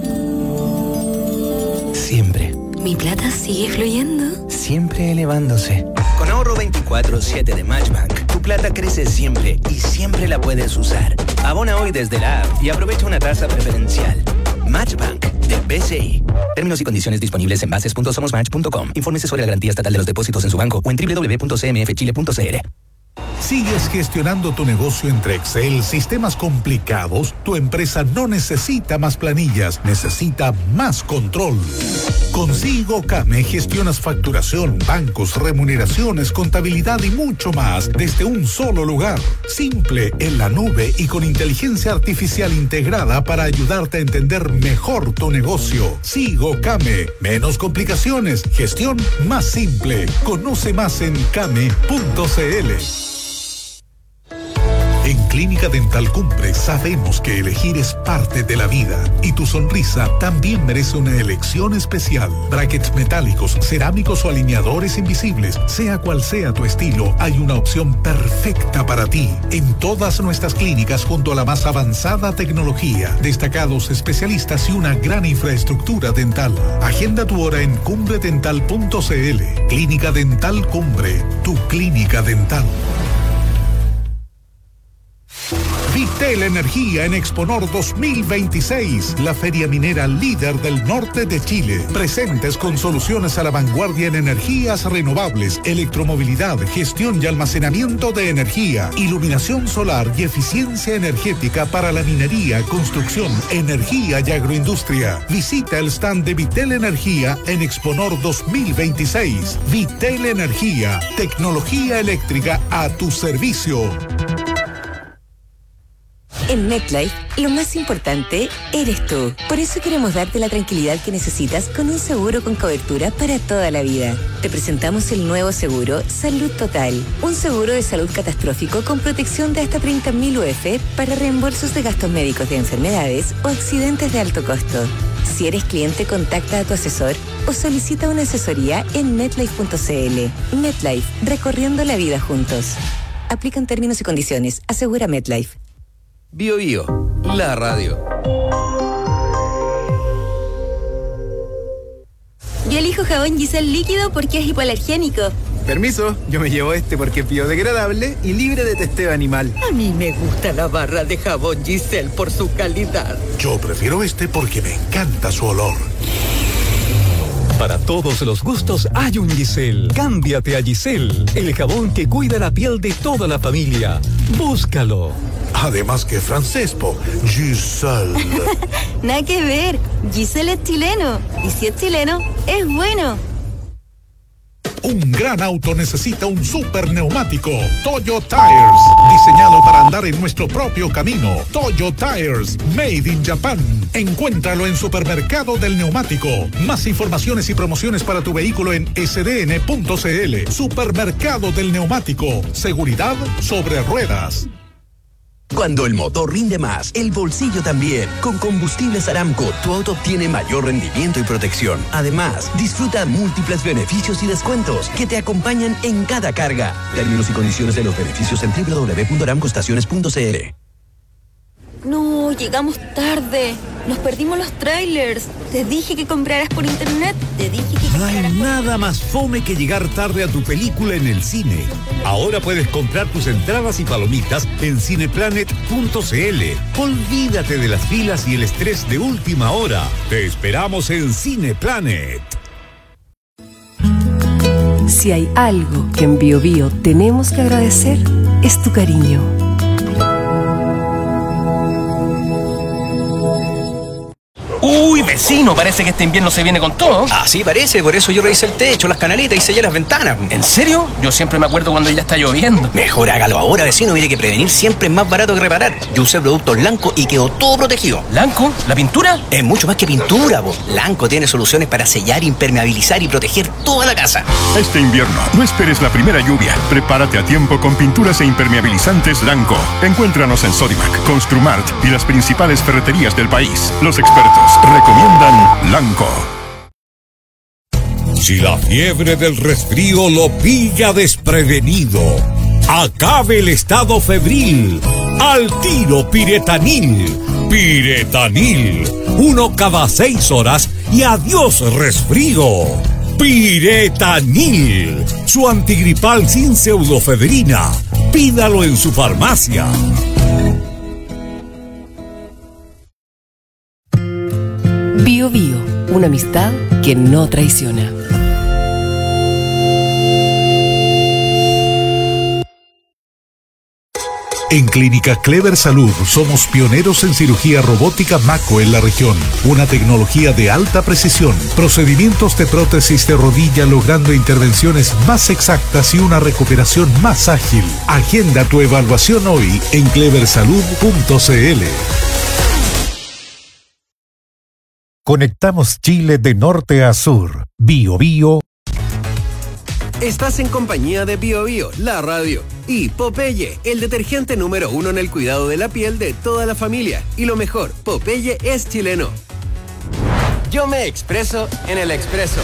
Siempre. ¿Mi plata sigue fluyendo? Siempre elevándose. Con ahorro 24/7 de Matchbank, tu plata crece siempre y siempre la puedes usar. Abona hoy desde la app y aprovecha una tasa preferencial. Matchbank de BCI. Términos y condiciones disponibles en bases.somosmatch.com. Infórmese sobre la garantía estatal de los depósitos en su banco o en www.cmfchile.cl. ¿Sigues gestionando tu negocio entre Excel, sistemas complicados? Tu empresa no necesita más planillas, necesita más control. Con SiGoCame gestionas facturación, bancos, remuneraciones, contabilidad y mucho más desde un solo lugar. Simple, en la nube y con inteligencia artificial integrada para ayudarte a entender mejor tu negocio. SiGoCame, menos complicaciones, gestión más simple. Conoce más en came.cl. En Clínica Dental Cumbre sabemos que elegir es parte de la vida y tu sonrisa también merece una elección especial. Brackets metálicos, cerámicos o alineadores invisibles, sea cual sea tu estilo, hay una opción perfecta para ti. En todas nuestras clínicas junto a la más avanzada tecnología, destacados especialistas y una gran infraestructura dental. Agenda tu hora en cumbredental.cl. Clínica Dental Cumbre, tu clínica dental. Vitel Energía en Exponor 2026, la feria minera líder del norte de Chile. Presentes con soluciones a la vanguardia en energías renovables, electromovilidad, gestión y almacenamiento de energía, iluminación solar y eficiencia energética para la minería, construcción, energía y agroindustria. Visita el stand de Vitel Energía en Exponor 2026. Vitel Energía, tecnología eléctrica a tu servicio. En MetLife, lo más importante eres tú. Por eso queremos darte la tranquilidad que necesitas con un seguro con cobertura para toda la vida. Te presentamos el nuevo seguro Salud Total. Un seguro de salud catastrófico con protección de hasta 30.000 UF para reembolsos de gastos médicos de enfermedades o accidentes de alto costo. Si eres cliente, contacta a tu asesor o solicita una asesoría en MetLife.cl. MetLife, recorriendo la vida juntos. Aplican términos y condiciones. Asegura MetLife. Bio Bio, la radio. Yo elijo jabón Giselle líquido porque es hipoalergénico. Permiso, yo me llevo este porque es biodegradable y libre de testeo animal. A mí me gusta la barra de jabón Giselle por su calidad. Yo prefiero este porque me encanta su olor. Para todos los gustos hay un Giselle. Cámbiate a Giselle, el jabón que cuida la piel de toda la familia. Búscalo. Además que francés, Giselle. Nada que ver, Giselle es chileno. Y si es chileno, es bueno. Un gran auto necesita un super neumático. Toyo Tires, diseñado para andar en nuestro propio camino. Toyo Tires, made in Japan. Encuéntralo en Supermercado del Neumático. Más informaciones y promociones para tu vehículo en sdn.cl. Supermercado del Neumático. Seguridad sobre ruedas. Cuando el motor rinde más, el bolsillo también. Con Combustibles Aramco, tu auto obtiene mayor rendimiento y protección. Además, disfruta múltiples beneficios y descuentos que te acompañan en cada carga. Términos y condiciones de los beneficios en www.aramcoestaciones.cl. No, llegamos tarde. Nos perdimos los trailers. Te dije que compraras por internet. No hay nada más fome que llegar tarde a tu película en el cine. Ahora puedes comprar tus entradas y palomitas en cineplanet.cl. Olvídate de las filas y el estrés de última hora. Te esperamos en Cineplanet. Si hay algo que en BioBio tenemos que agradecer, es tu cariño. Uy, vecino, parece que este invierno se viene con todo. Así parece, por eso yo revisé el techo, las canaletas y sellé las ventanas. ¿En serio? Yo siempre me acuerdo cuando ya está lloviendo. Mejor hágalo ahora, vecino. Mire que prevenir siempre es más barato que reparar. Yo usé productos Lanco y quedó todo protegido. ¿Lanco? ¿La pintura? Es mucho más que pintura, po. Lanco tiene soluciones para sellar, impermeabilizar y proteger toda la casa. Este invierno, no esperes la primera lluvia. Prepárate a tiempo con pinturas e impermeabilizantes Lanco. Encuéntranos en Sodimac, Construmart y las principales ferreterías del país. Los expertos recomiendan Lanco. Si la fiebre del resfrío lo pilla desprevenido, acabe el estado febril. Al tiro Piretanil. Piretanil. 1 cada 6 horas y adiós resfrío. Piretanil. Su antigripal sin pseudofedrina. Pídalo en su farmacia. Bio Bio, una amistad que no traiciona. En Clínica Clever Salud somos pioneros en cirugía robótica Mako en la región. Una tecnología de alta precisión, procedimientos de prótesis de rodilla logrando intervenciones más exactas y una recuperación más ágil. Agenda tu evaluación hoy en cleversalud.cl. Conectamos Chile de norte a sur. Bio Bio. Estás en compañía de BioBio, la radio, y Popeye, el detergente número 1 en el cuidado de la piel de toda la familia. Y lo mejor, Popeye es chileno. Yo me expreso en el Expreso.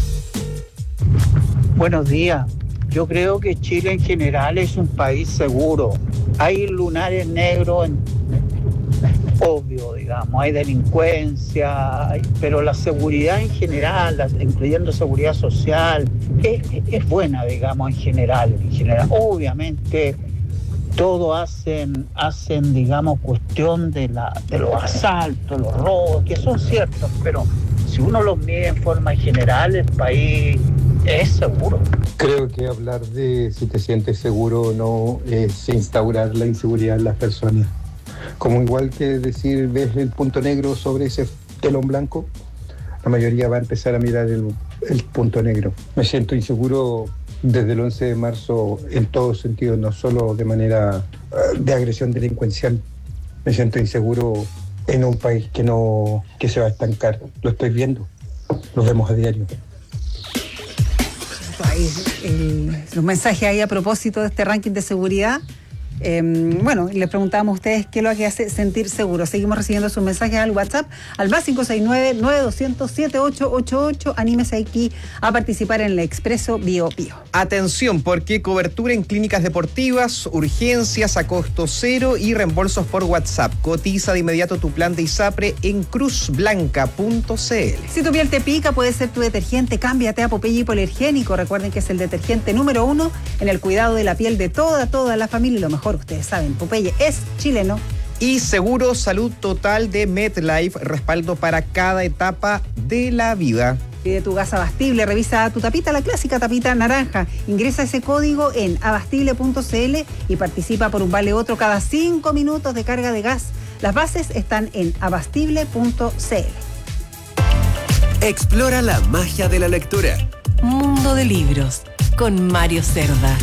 Buenos días. Yo creo que Chile en general es un país seguro. Hay lunares negros, obvio, digamos, hay delincuencia, pero la seguridad en general, incluyendo seguridad social, es buena, digamos, en general. Obviamente, todo hacen, digamos, cuestión de los asaltos, los robos, que son ciertos, pero si uno los mide en forma general, el país es seguro. Creo que hablar de si te sientes seguro o no es instaurar la inseguridad en las personas. Como igual que decir, ves el punto negro sobre ese telón blanco, la mayoría va a empezar a mirar el punto negro. Me siento inseguro desde el 11 de marzo en todos sentidos, no solo de manera de agresión delincuencial. Me siento inseguro en un país que se va a estancar. Lo estoy viendo, lo vemos a diario. Los mensajes ahí a propósito de este ranking de seguridad. Bueno, les preguntábamos a ustedes qué es lo que hace sentir seguro. Seguimos recibiendo sus mensajes al WhatsApp, al más 569-9200-7888. Anímese aquí a participar en el Expreso Bio Bio. Atención, porque cobertura en clínicas deportivas, urgencias a costo cero y reembolsos por WhatsApp. Cotiza de inmediato tu plan de ISAPRE en cruzblanca.cl. Si tu piel te pica, puede ser tu detergente. Cámbiate a Popeye Hipoalergénico. Recuerden que es el detergente número 1 en el cuidado de la piel de toda la familia. Y lo mejor, ustedes saben, Popeye es chileno. Y Seguro Salud Total de MetLife, respaldo para cada etapa de la vida. Pide tu gas Abastible, revisa tu tapita, la clásica tapita naranja. Ingresa ese código en abastible.cl y participa por un vale otro cada 5 minutos de carga de gas. Las bases están en abastible.cl. Explora la magia de la lectura. Mundo de Libros, con Mario Cerda.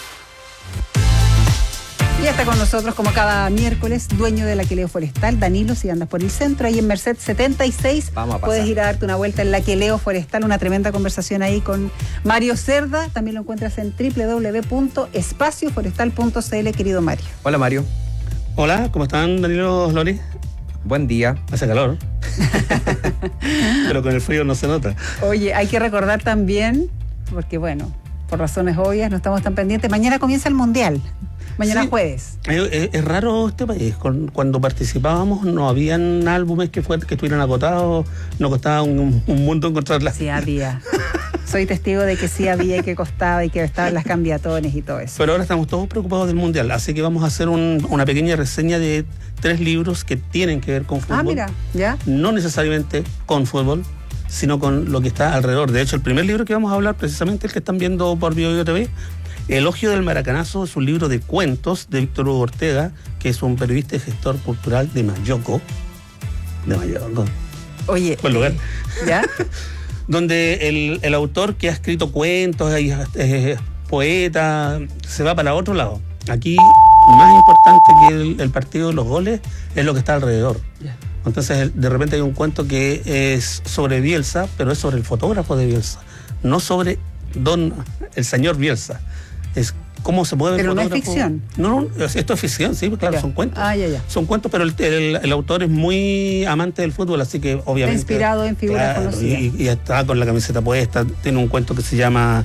Ya está con nosotros, como cada miércoles, dueño del Aquileo Forestal, Danilo, si andas por el centro, ahí en Merced 76. Puedes ir a darte una vuelta en el Aquileo Forestal, una tremenda conversación ahí con Mario Cerda. También lo encuentras en www.espacioforestal.cl, querido Mario. Hola, Mario. Hola, ¿cómo están, Danilo, Lori? Buen día. Hace calor. Pero con el frío no se nota. Oye, hay que recordar también, porque bueno, por razones obvias no estamos tan pendientes, mañana comienza el Mundial. Mañana jueves. Es raro este país. Cuando participábamos no habían álbumes que estuvieran agotados, no costaba un mundo encontrarlas. Sí había. Soy testigo de que sí había y que costaba y que estaban las cambiatones y todo eso. Pero ahora estamos todos preocupados del Mundial, así que vamos a hacer una pequeña reseña de 3 libros que tienen que ver con fútbol. Ah, mira, ya. No necesariamente con fútbol, sino con lo que está alrededor. De hecho, el primer libro que vamos a hablar, precisamente el que están viendo por BioBio TV, Elogio del Maracanazo, es un libro de cuentos de Víctor Hugo Ortega, que es un periodista y gestor cultural de Mayoco. Oye. Buen lugar. ¿Ya? Donde el autor, que ha escrito cuentos, poeta, se va para otro lado. Aquí, más importante que el partido de los goles, es lo que está alrededor. Yeah. Entonces, de repente hay un cuento que es sobre Bielsa, pero es sobre el fotógrafo de Bielsa, no sobre el señor Bielsa. Es cómo se mueve el fotógrafo. Pero no es ficción. No, esto es ficción, sí, claro, ya. Son cuentos. Ya. Son cuentos, pero el autor es muy amante del fútbol, así que obviamente... Está inspirado en figuras conocidas. Y está con la camiseta puesta. Tiene un cuento que se llama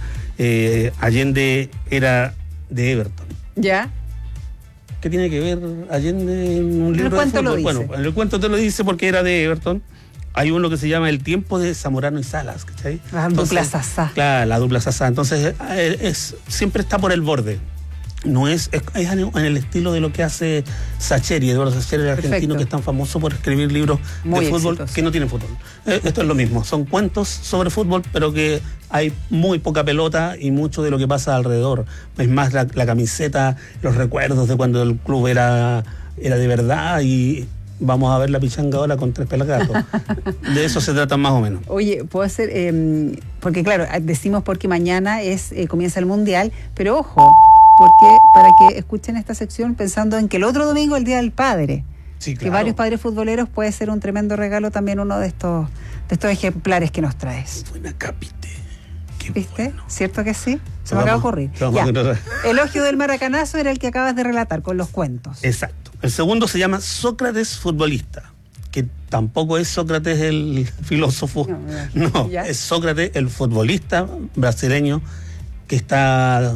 Allende era de Everton. ¿Ya? ¿Qué tiene que ver Allende en un libro de fútbol? Bueno, en el cuento te lo dice porque era de Everton. Hay uno que se llama El tiempo de Zamorano y Salas, ¿cachai? La dupla Sasá. Claro, la dupla Sasá. Entonces, siempre está por el borde. No es en el estilo de lo que hace Sacheri, Eduardo Sacheri, el argentino, que es tan famoso por escribir libros de fútbol que no tienen fútbol. Esto es lo mismo, son cuentos sobre fútbol, pero que hay muy poca pelota y mucho de lo que pasa alrededor. Es más la camiseta, los recuerdos de cuando el club era de verdad, y vamos a ver la pichanga ahora con 3 pelagatos. De eso se trata más o menos. Oye, puedo hacer, porque claro, decimos porque mañana comienza el Mundial, pero ojo, porque para que escuchen esta sección pensando en que el otro domingo es el Día del Padre. Sí, claro. Que varios padres futboleros puede ser un tremendo regalo también uno de estos ejemplares que nos traes. Buena capite. ¿Viste? Bueno. ¿Cierto que sí? Se me acaba de ocurrir. Elogio del Maracanazo era el que acabas de relatar con los cuentos. Exacto. El segundo se llama Sócrates futbolista, que tampoco es Sócrates el filósofo. No, es Sócrates el futbolista brasileño que está...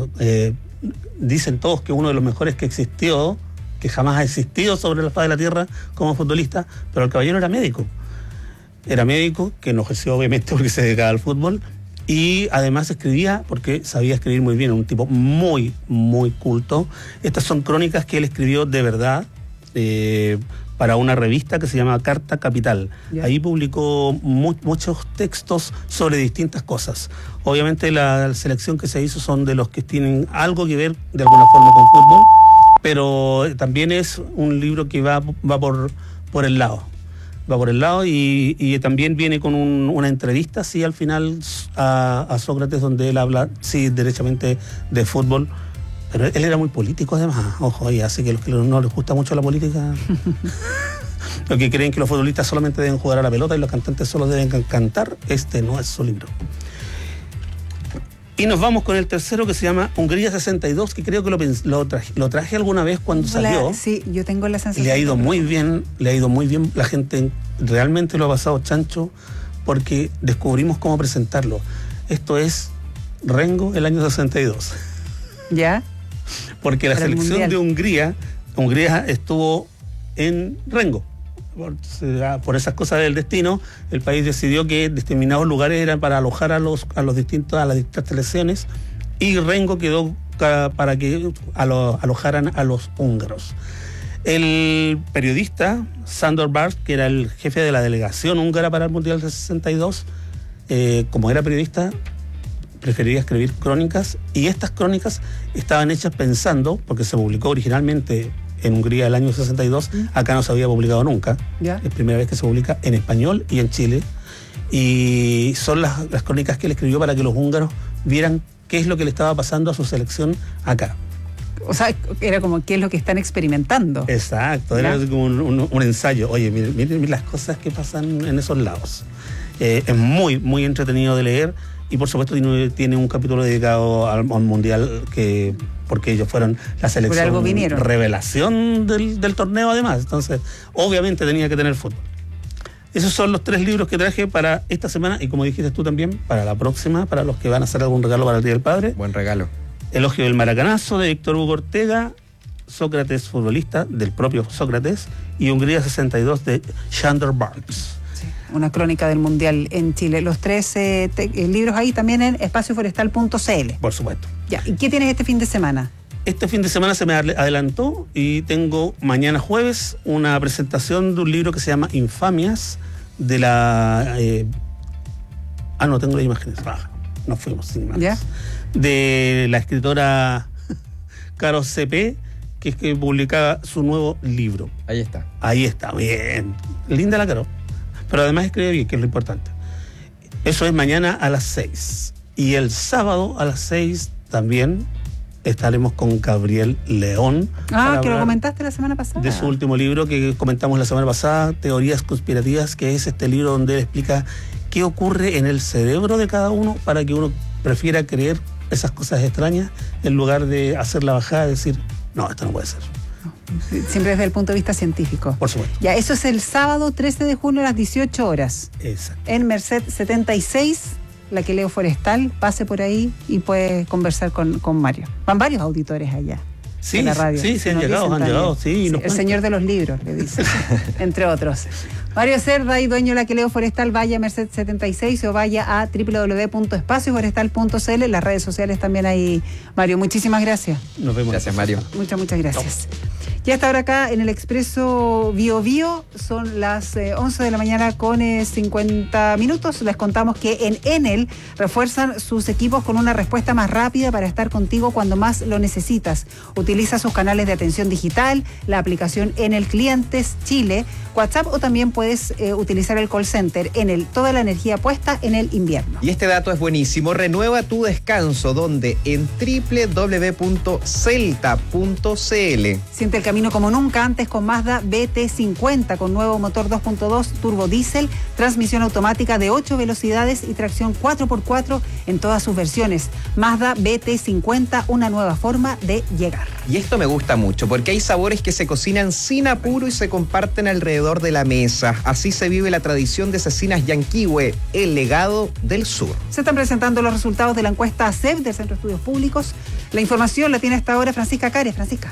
dicen todos que uno de los mejores que existió, que jamás ha existido sobre la faz de la tierra como futbolista, pero el caballero era médico. Era médico, que no ejerció obviamente porque se dedicaba al fútbol, y además escribía porque sabía escribir muy bien, un tipo muy, muy culto. Estas son crónicas que él escribió de verdad para una revista que se llama Carta Capital. Yeah. Ahí publicó muchos textos sobre distintas cosas. Obviamente la selección que se hizo son de los que tienen algo que ver de alguna forma con fútbol, pero también es un libro que va por el lado. Va por el lado y también viene con una entrevista, sí, al final a Sócrates, donde él habla, sí, derechamente de fútbol. Pero él era muy político además, ojo, y así que los que no les gusta mucho la política, los que creen que los futbolistas solamente deben jugar a la pelota y los cantantes solo deben cantar, este no es su libro. Y nos vamos con el tercero, que se llama Hungría 62, que creo que lo traje alguna vez cuando salió. Sí, yo tengo la sensación. Le ha ido muy bien, la gente realmente lo ha pasado chancho, porque descubrimos cómo presentarlo. Esto es Rengo, el año 62. ¿Ya? Porque la selección de Hungría estuvo en Rengo. Por esas cosas del destino, el país decidió que determinados lugares eran para alojar a las distintas selecciones, y Rengo quedó para que alojaran a los húngaros. El periodista Sándor Bars, que era el jefe de la delegación húngara para el Mundial del 62, como era periodista, prefería escribir crónicas, y estas crónicas estaban hechas pensando, porque se publicó originalmente en Hungría el año 62, acá no se había publicado nunca. ¿Ya? Es la primera vez que se publica en español y en Chile, Y son las crónicas que él escribió para que los húngaros vieran qué es lo que le estaba pasando a su selección acá. O sea, era como qué es lo que están experimentando. Exacto, era como un ensayo. Oye, miren las cosas que pasan en esos lados. Es muy, muy entretenido de leer y por supuesto tiene un capítulo dedicado al Mundial porque ellos fueron la selección revelación del torneo además. Entonces, obviamente tenía que tener fútbol. Esos son los 3 libros que traje para esta semana y como dijiste tú también, para la próxima, para los que van a hacer algún regalo para el Día del Padre. Buen regalo. Elogio del Maracanazo de Víctor Hugo Ortega, Sócrates futbolista del propio Sócrates y Hungría 62 de Sander Barnes. Sí, una crónica del Mundial en Chile. Los 3 libros ahí también en espacioforestal.cl. Por supuesto. Ya, ¿y qué tienes este fin de semana? Este fin de semana se me adelantó y tengo mañana jueves una presentación de un libro que se llama Infamias de la... no tengo las imágenes. Nos fuimos sin imágenes. ¿Ya? De la escritora Caro C.P., que es que publicaba su nuevo libro. Ahí está. Ahí está, bien. Linda la Caro. Pero además escribe bien, que es lo importante. Eso es mañana a las 6. Y el sábado a las 6 también estaremos con Gabriel León. Que lo comentaste la semana pasada. De su último libro que comentamos la semana pasada, Teorías Conspirativas, que es este libro donde él explica qué ocurre en el cerebro de cada uno para que uno prefiera creer esas cosas extrañas en lugar de hacer la bajada y decir, no, esto no puede ser. Siempre desde el punto de vista científico. Por supuesto. Ya, eso es el sábado 13 de junio a las 18 horas. Exacto. En Merced 76, la que leo Forestal, pase por ahí y puede conversar con Mario. Van varios auditores allá. Sí, en la radio. Sí, han llegado, sí. El señor de los libros, le dicen, entre otros. Mario Cerda y dueño de la que leo Forestal, vaya a Merced 76 o vaya a www.espacioforestal.cl. En las redes sociales también hay, Mario. Muchísimas gracias. Nos vemos. Gracias, Mario. Muchas gracias. Ya hasta ahora acá en el Expreso Bio Bio son las 11 de la mañana con 50 minutos. Les contamos que en Enel refuerzan sus equipos con una respuesta más rápida para estar contigo cuando más lo necesitas. Utiliza sus canales de atención digital, la aplicación Enel Clientes Chile, WhatsApp o también puedes utilizar el call center Enel. Toda la energía puesta en el invierno. Y este dato es buenísimo. Renueva tu descanso donde en www.celta.cl. Siente el camino como nunca antes con Mazda BT50 con nuevo motor 2.2 turbo diésel, transmisión automática de 8 velocidades y tracción 4x4 en todas sus versiones. Mazda BT50, una nueva forma de llegar. Y esto me gusta mucho porque hay sabores que se cocinan sin apuro y se comparten alrededor de la mesa. Así se vive la tradición de Cecinas Yanquihue, el legado del sur. Se están presentando los resultados de la encuesta CEP del Centro de Estudios Públicos. La información la tiene hasta ahora Francisca Cares. Francisca.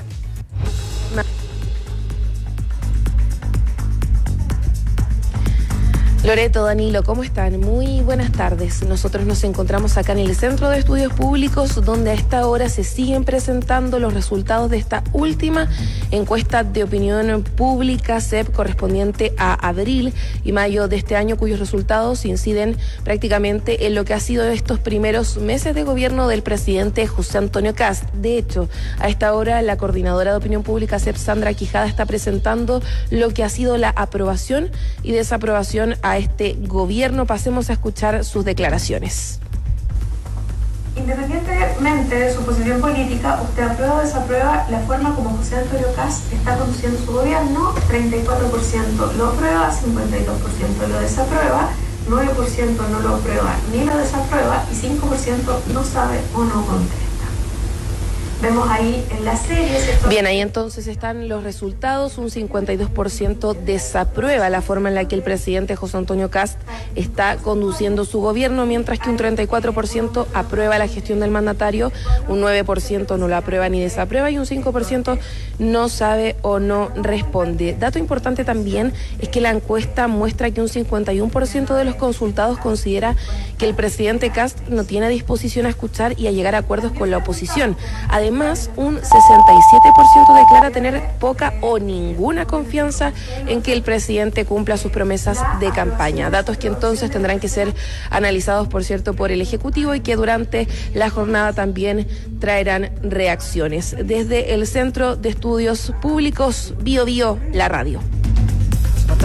Loreto, Danilo, ¿cómo están? Muy buenas tardes. Nosotros nos encontramos acá en el Centro de Estudios Públicos, donde a esta hora se siguen presentando los resultados de esta última encuesta de opinión pública CEP correspondiente a abril y mayo de este año, cuyos resultados inciden prácticamente en lo que ha sido estos primeros meses de gobierno del presidente José Antonio Kast. De hecho, a esta hora la coordinadora de opinión pública CEP, Sandra Quijada, está presentando lo que ha sido la aprobación y desaprobación a este gobierno. Pasemos a escuchar sus declaraciones. Independientemente de su posición política, ¿usted aprueba o desaprueba la forma como José Antonio Kast está conduciendo su gobierno? 34% lo aprueba, 52% lo desaprueba, 9% no lo aprueba ni lo desaprueba y 5% no sabe o no contesta. Vemos ahí en la serie, ¿cierto? Bien, ahí entonces están los resultados. Un 52% desaprueba la forma en la que el presidente José Antonio Kast está conduciendo su gobierno, mientras que un 34% aprueba la gestión del mandatario, un 9% no la aprueba ni desaprueba y un 5% no sabe o no responde. Dato importante también es que la encuesta muestra que un 51% de los consultados considera que el presidente Kast no tiene disposición a escuchar y a llegar a acuerdos con la oposición. Además, un 67% declara tener poca o ninguna confianza en que el presidente cumpla sus promesas de campaña. Datos que entonces tendrán que ser analizados, por cierto, por el Ejecutivo y que durante la jornada también traerán reacciones. Desde el Centro de Estudios Públicos, Bio Bio, la radio.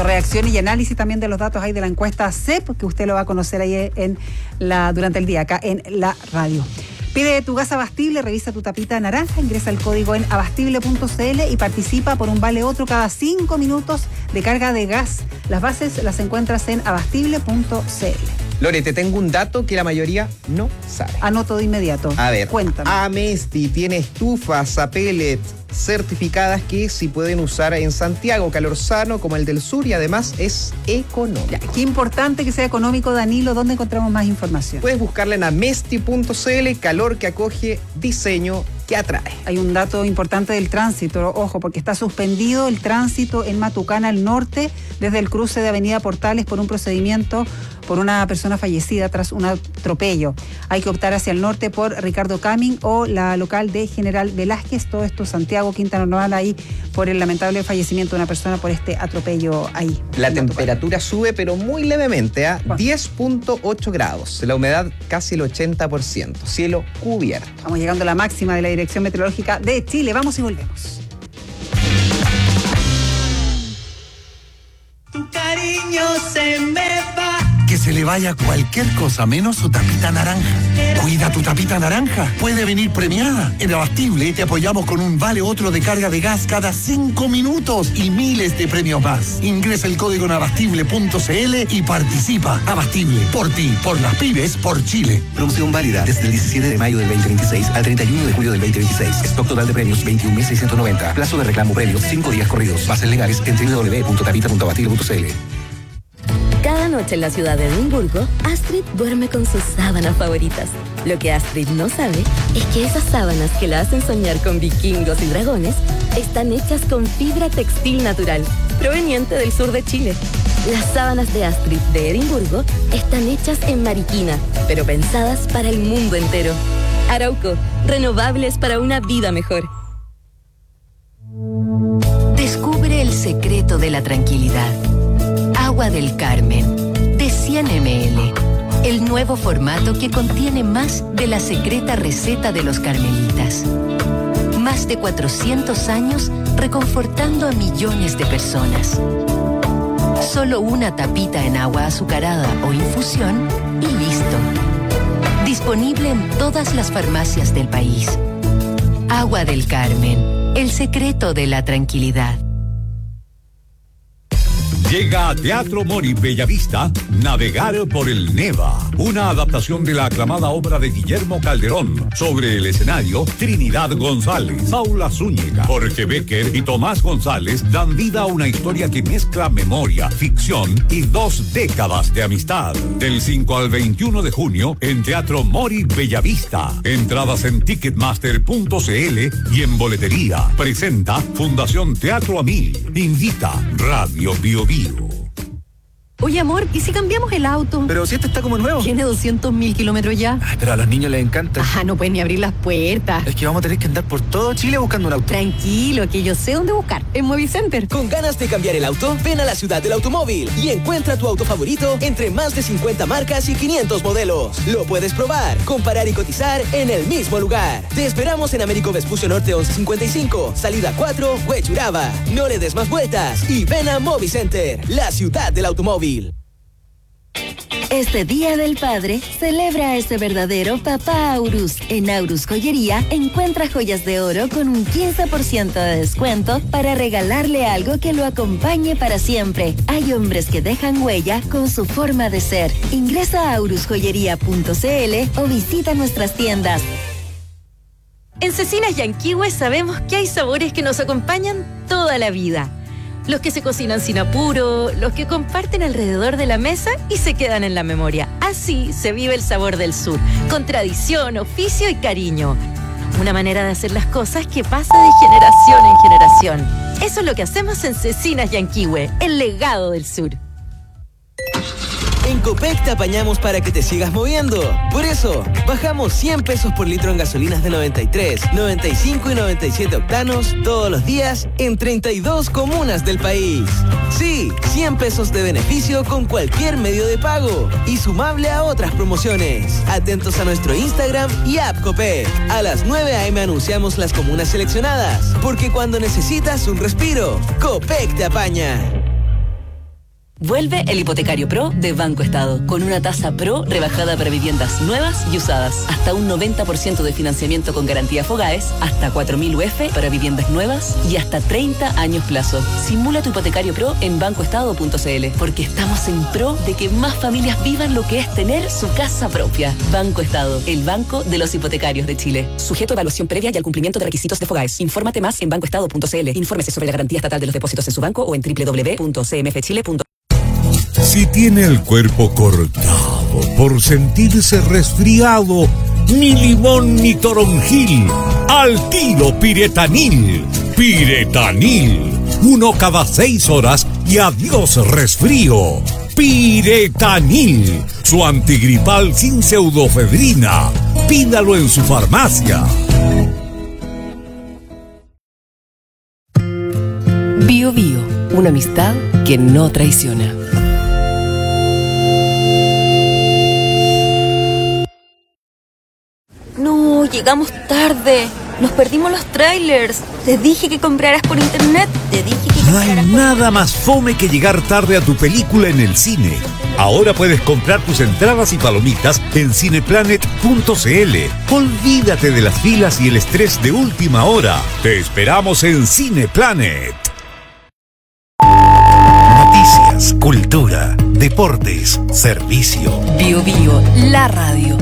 Hizo reacciones y análisis también de los datos ahí de la encuesta CEP, que usted lo va a conocer ahí durante el día, acá en la radio. Pide tu gas abastible, revisa tu tapita naranja, ingresa el código en abastible.cl y participa por un vale otro cada 5 minutos de carga de gas. Las bases las encuentras en abastible.cl. Lore, te tengo un dato que la mayoría no sabe. Anoto de inmediato. A ver, cuéntame. Amesti tiene estufas a pellet certificadas que se pueden usar en Santiago, calor sano como el del sur y además es económico. Ya, qué importante que sea económico, Danilo. ¿Dónde encontramos más información? Puedes buscarla en amesti.cl, calor que acoge, diseño que atrae. Hay un dato importante del tránsito, ojo, porque está suspendido el tránsito en Matucana al norte desde el cruce de Avenida Portales por un procedimiento por una persona fallecida tras un atropello. Hay que optar hacia el norte por Ricardo Caming o la local de General Velázquez, todo esto Santiago, Quinta Normal, ahí por el lamentable fallecimiento de una persona por este atropello ahí. La temperatura sube, pero muy levemente, a 10.8 grados. La humedad casi el 80%. Cielo cubierto. Vamos llegando a la máxima de la Dirección Meteorológica de Chile. Vamos y volvemos. Tu cariño se me va. Que se le vaya cualquier cosa menos su tapita naranja. Cuida tu tapita naranja. Puede venir premiada. En Abastible te apoyamos con un vale otro de carga de gas cada 5 minutos y miles de premios más. Ingresa el código en abastible.cl y participa. Abastible, por ti, por las pymes, por Chile. Promoción válida desde el 17 de mayo del 2026 al 31 de julio del 2026. Stock total de premios 21.690. Plazo de reclamo premios 5 días corridos. Bases legales en www.tapita.abastible.cl. Cada noche en la ciudad de Edimburgo, Astrid duerme con sus sábanas favoritas. Lo que Astrid no sabe es que esas sábanas que la hacen soñar con vikingos y dragones están hechas con fibra textil natural, proveniente del sur de Chile. Las sábanas de Astrid de Edimburgo están hechas en Mariquina, pero pensadas para el mundo entero. Arauco, renovables para una vida mejor. Descubre el secreto de la tranquilidad. Agua del Carmen, de 100 ml. El nuevo formato que contiene más de la secreta receta de los carmelitas. Más de 400 años reconfortando a millones de personas. Solo una tapita en agua azucarada o infusión y listo. Disponible en todas las farmacias del país. Agua del Carmen, el secreto de la tranquilidad. Llega a Teatro Mori Bellavista, Navegar por el Neva, una adaptación de la aclamada obra de Guillermo Calderón. Sobre el escenario, Trinidad González, Paula Zúñiga, Jorge Becker y Tomás González dan vida a una historia que mezcla memoria, ficción y 2 décadas de amistad. Del 5 al 21 de junio en Teatro Mori Bellavista. Entradas en ticketmaster.cl y en boletería. Presenta Fundación Teatro a 1000. Invita Radio Bio Bio. Oye, amor, ¿y si cambiamos el auto? Pero si este está como nuevo. Tiene 200.000 kilómetros ya. Ay, pero a los niños les encanta. Ajá, no pueden ni abrir las puertas. Es que vamos a tener que andar por todo Chile buscando un auto. Tranquilo, que yo sé dónde buscar. En Movicenter. ¿Con ganas de cambiar el auto? Ven a la ciudad del automóvil y encuentra tu auto favorito entre más de 50 marcas y 500 modelos. Lo puedes probar, comparar y cotizar en el mismo lugar. Te esperamos en Américo Vespucio Norte 1155, salida 4, Huechuraba. No le des más vueltas y ven a Movicenter, la ciudad del automóvil. Este Día del Padre, celebra a ese verdadero papá Aurus. En Aurus Joyería, encuentra joyas de oro con un 15% de descuento para regalarle algo que lo acompañe para siempre. Hay hombres que dejan huella con su forma de ser. Ingresa a aurusjoyería.cl o visita nuestras tiendas. En Cecinas Yanquihue sabemos que hay sabores que nos acompañan toda la vida. Los que se cocinan sin apuro, los que comparten alrededor de la mesa y se quedan en la memoria. Así se vive el sabor del sur, con tradición, oficio y cariño. Una manera de hacer las cosas que pasa de generación en generación. Eso es lo que hacemos en Cecinas Yanquihue, el legado del sur. En Copec te apañamos para que te sigas moviendo. Por eso, bajamos 100 pesos por litro en gasolinas de 93, 95 y 97 octanos todos los días en 32 comunas del país. Sí, 100 pesos de beneficio con cualquier medio de pago y sumable a otras promociones. Atentos a nuestro Instagram y app Copec. A las 9 a.m. anunciamos las comunas seleccionadas, porque cuando necesitas un respiro, Copec te apaña. Vuelve el Hipotecario Pro de Banco Estado, con una tasa pro rebajada para viviendas nuevas y usadas. Hasta un 90% de financiamiento con garantía Fogaes, hasta 4.000 UF para viviendas nuevas y hasta 30 años plazo. Simula tu Hipotecario Pro en bancoestado.cl, porque estamos en pro de que más familias vivan lo que es tener su casa propia. Banco Estado, el banco de los hipotecarios de Chile. Sujeto a evaluación previa y al cumplimiento de requisitos de Fogaes. Infórmate más en bancoestado.cl. Infórmese sobre la garantía estatal de los depósitos en su banco o en www.cmfchile.com. Si tiene el cuerpo cortado por sentirse resfriado, ni limón ni toronjil, al tiro Piretanil. Piretanil, 1 cada 6 horas y adiós resfrío. Piretanil, su antigripal sin pseudofedrina. Pídalo en su farmacia. Bio Bio, una amistad que no traiciona. No, llegamos tarde. Nos perdimos los trailers. Te dije que compraras por internet. Te dije que no hay nada más fome que llegar tarde a tu película en el cine. Ahora puedes comprar tus entradas y palomitas en cineplanet.cl. Olvídate de las filas y el estrés de última hora. Te esperamos en Cineplanet. Noticias, cultura, deportes, servicio. Bio Bio, la radio.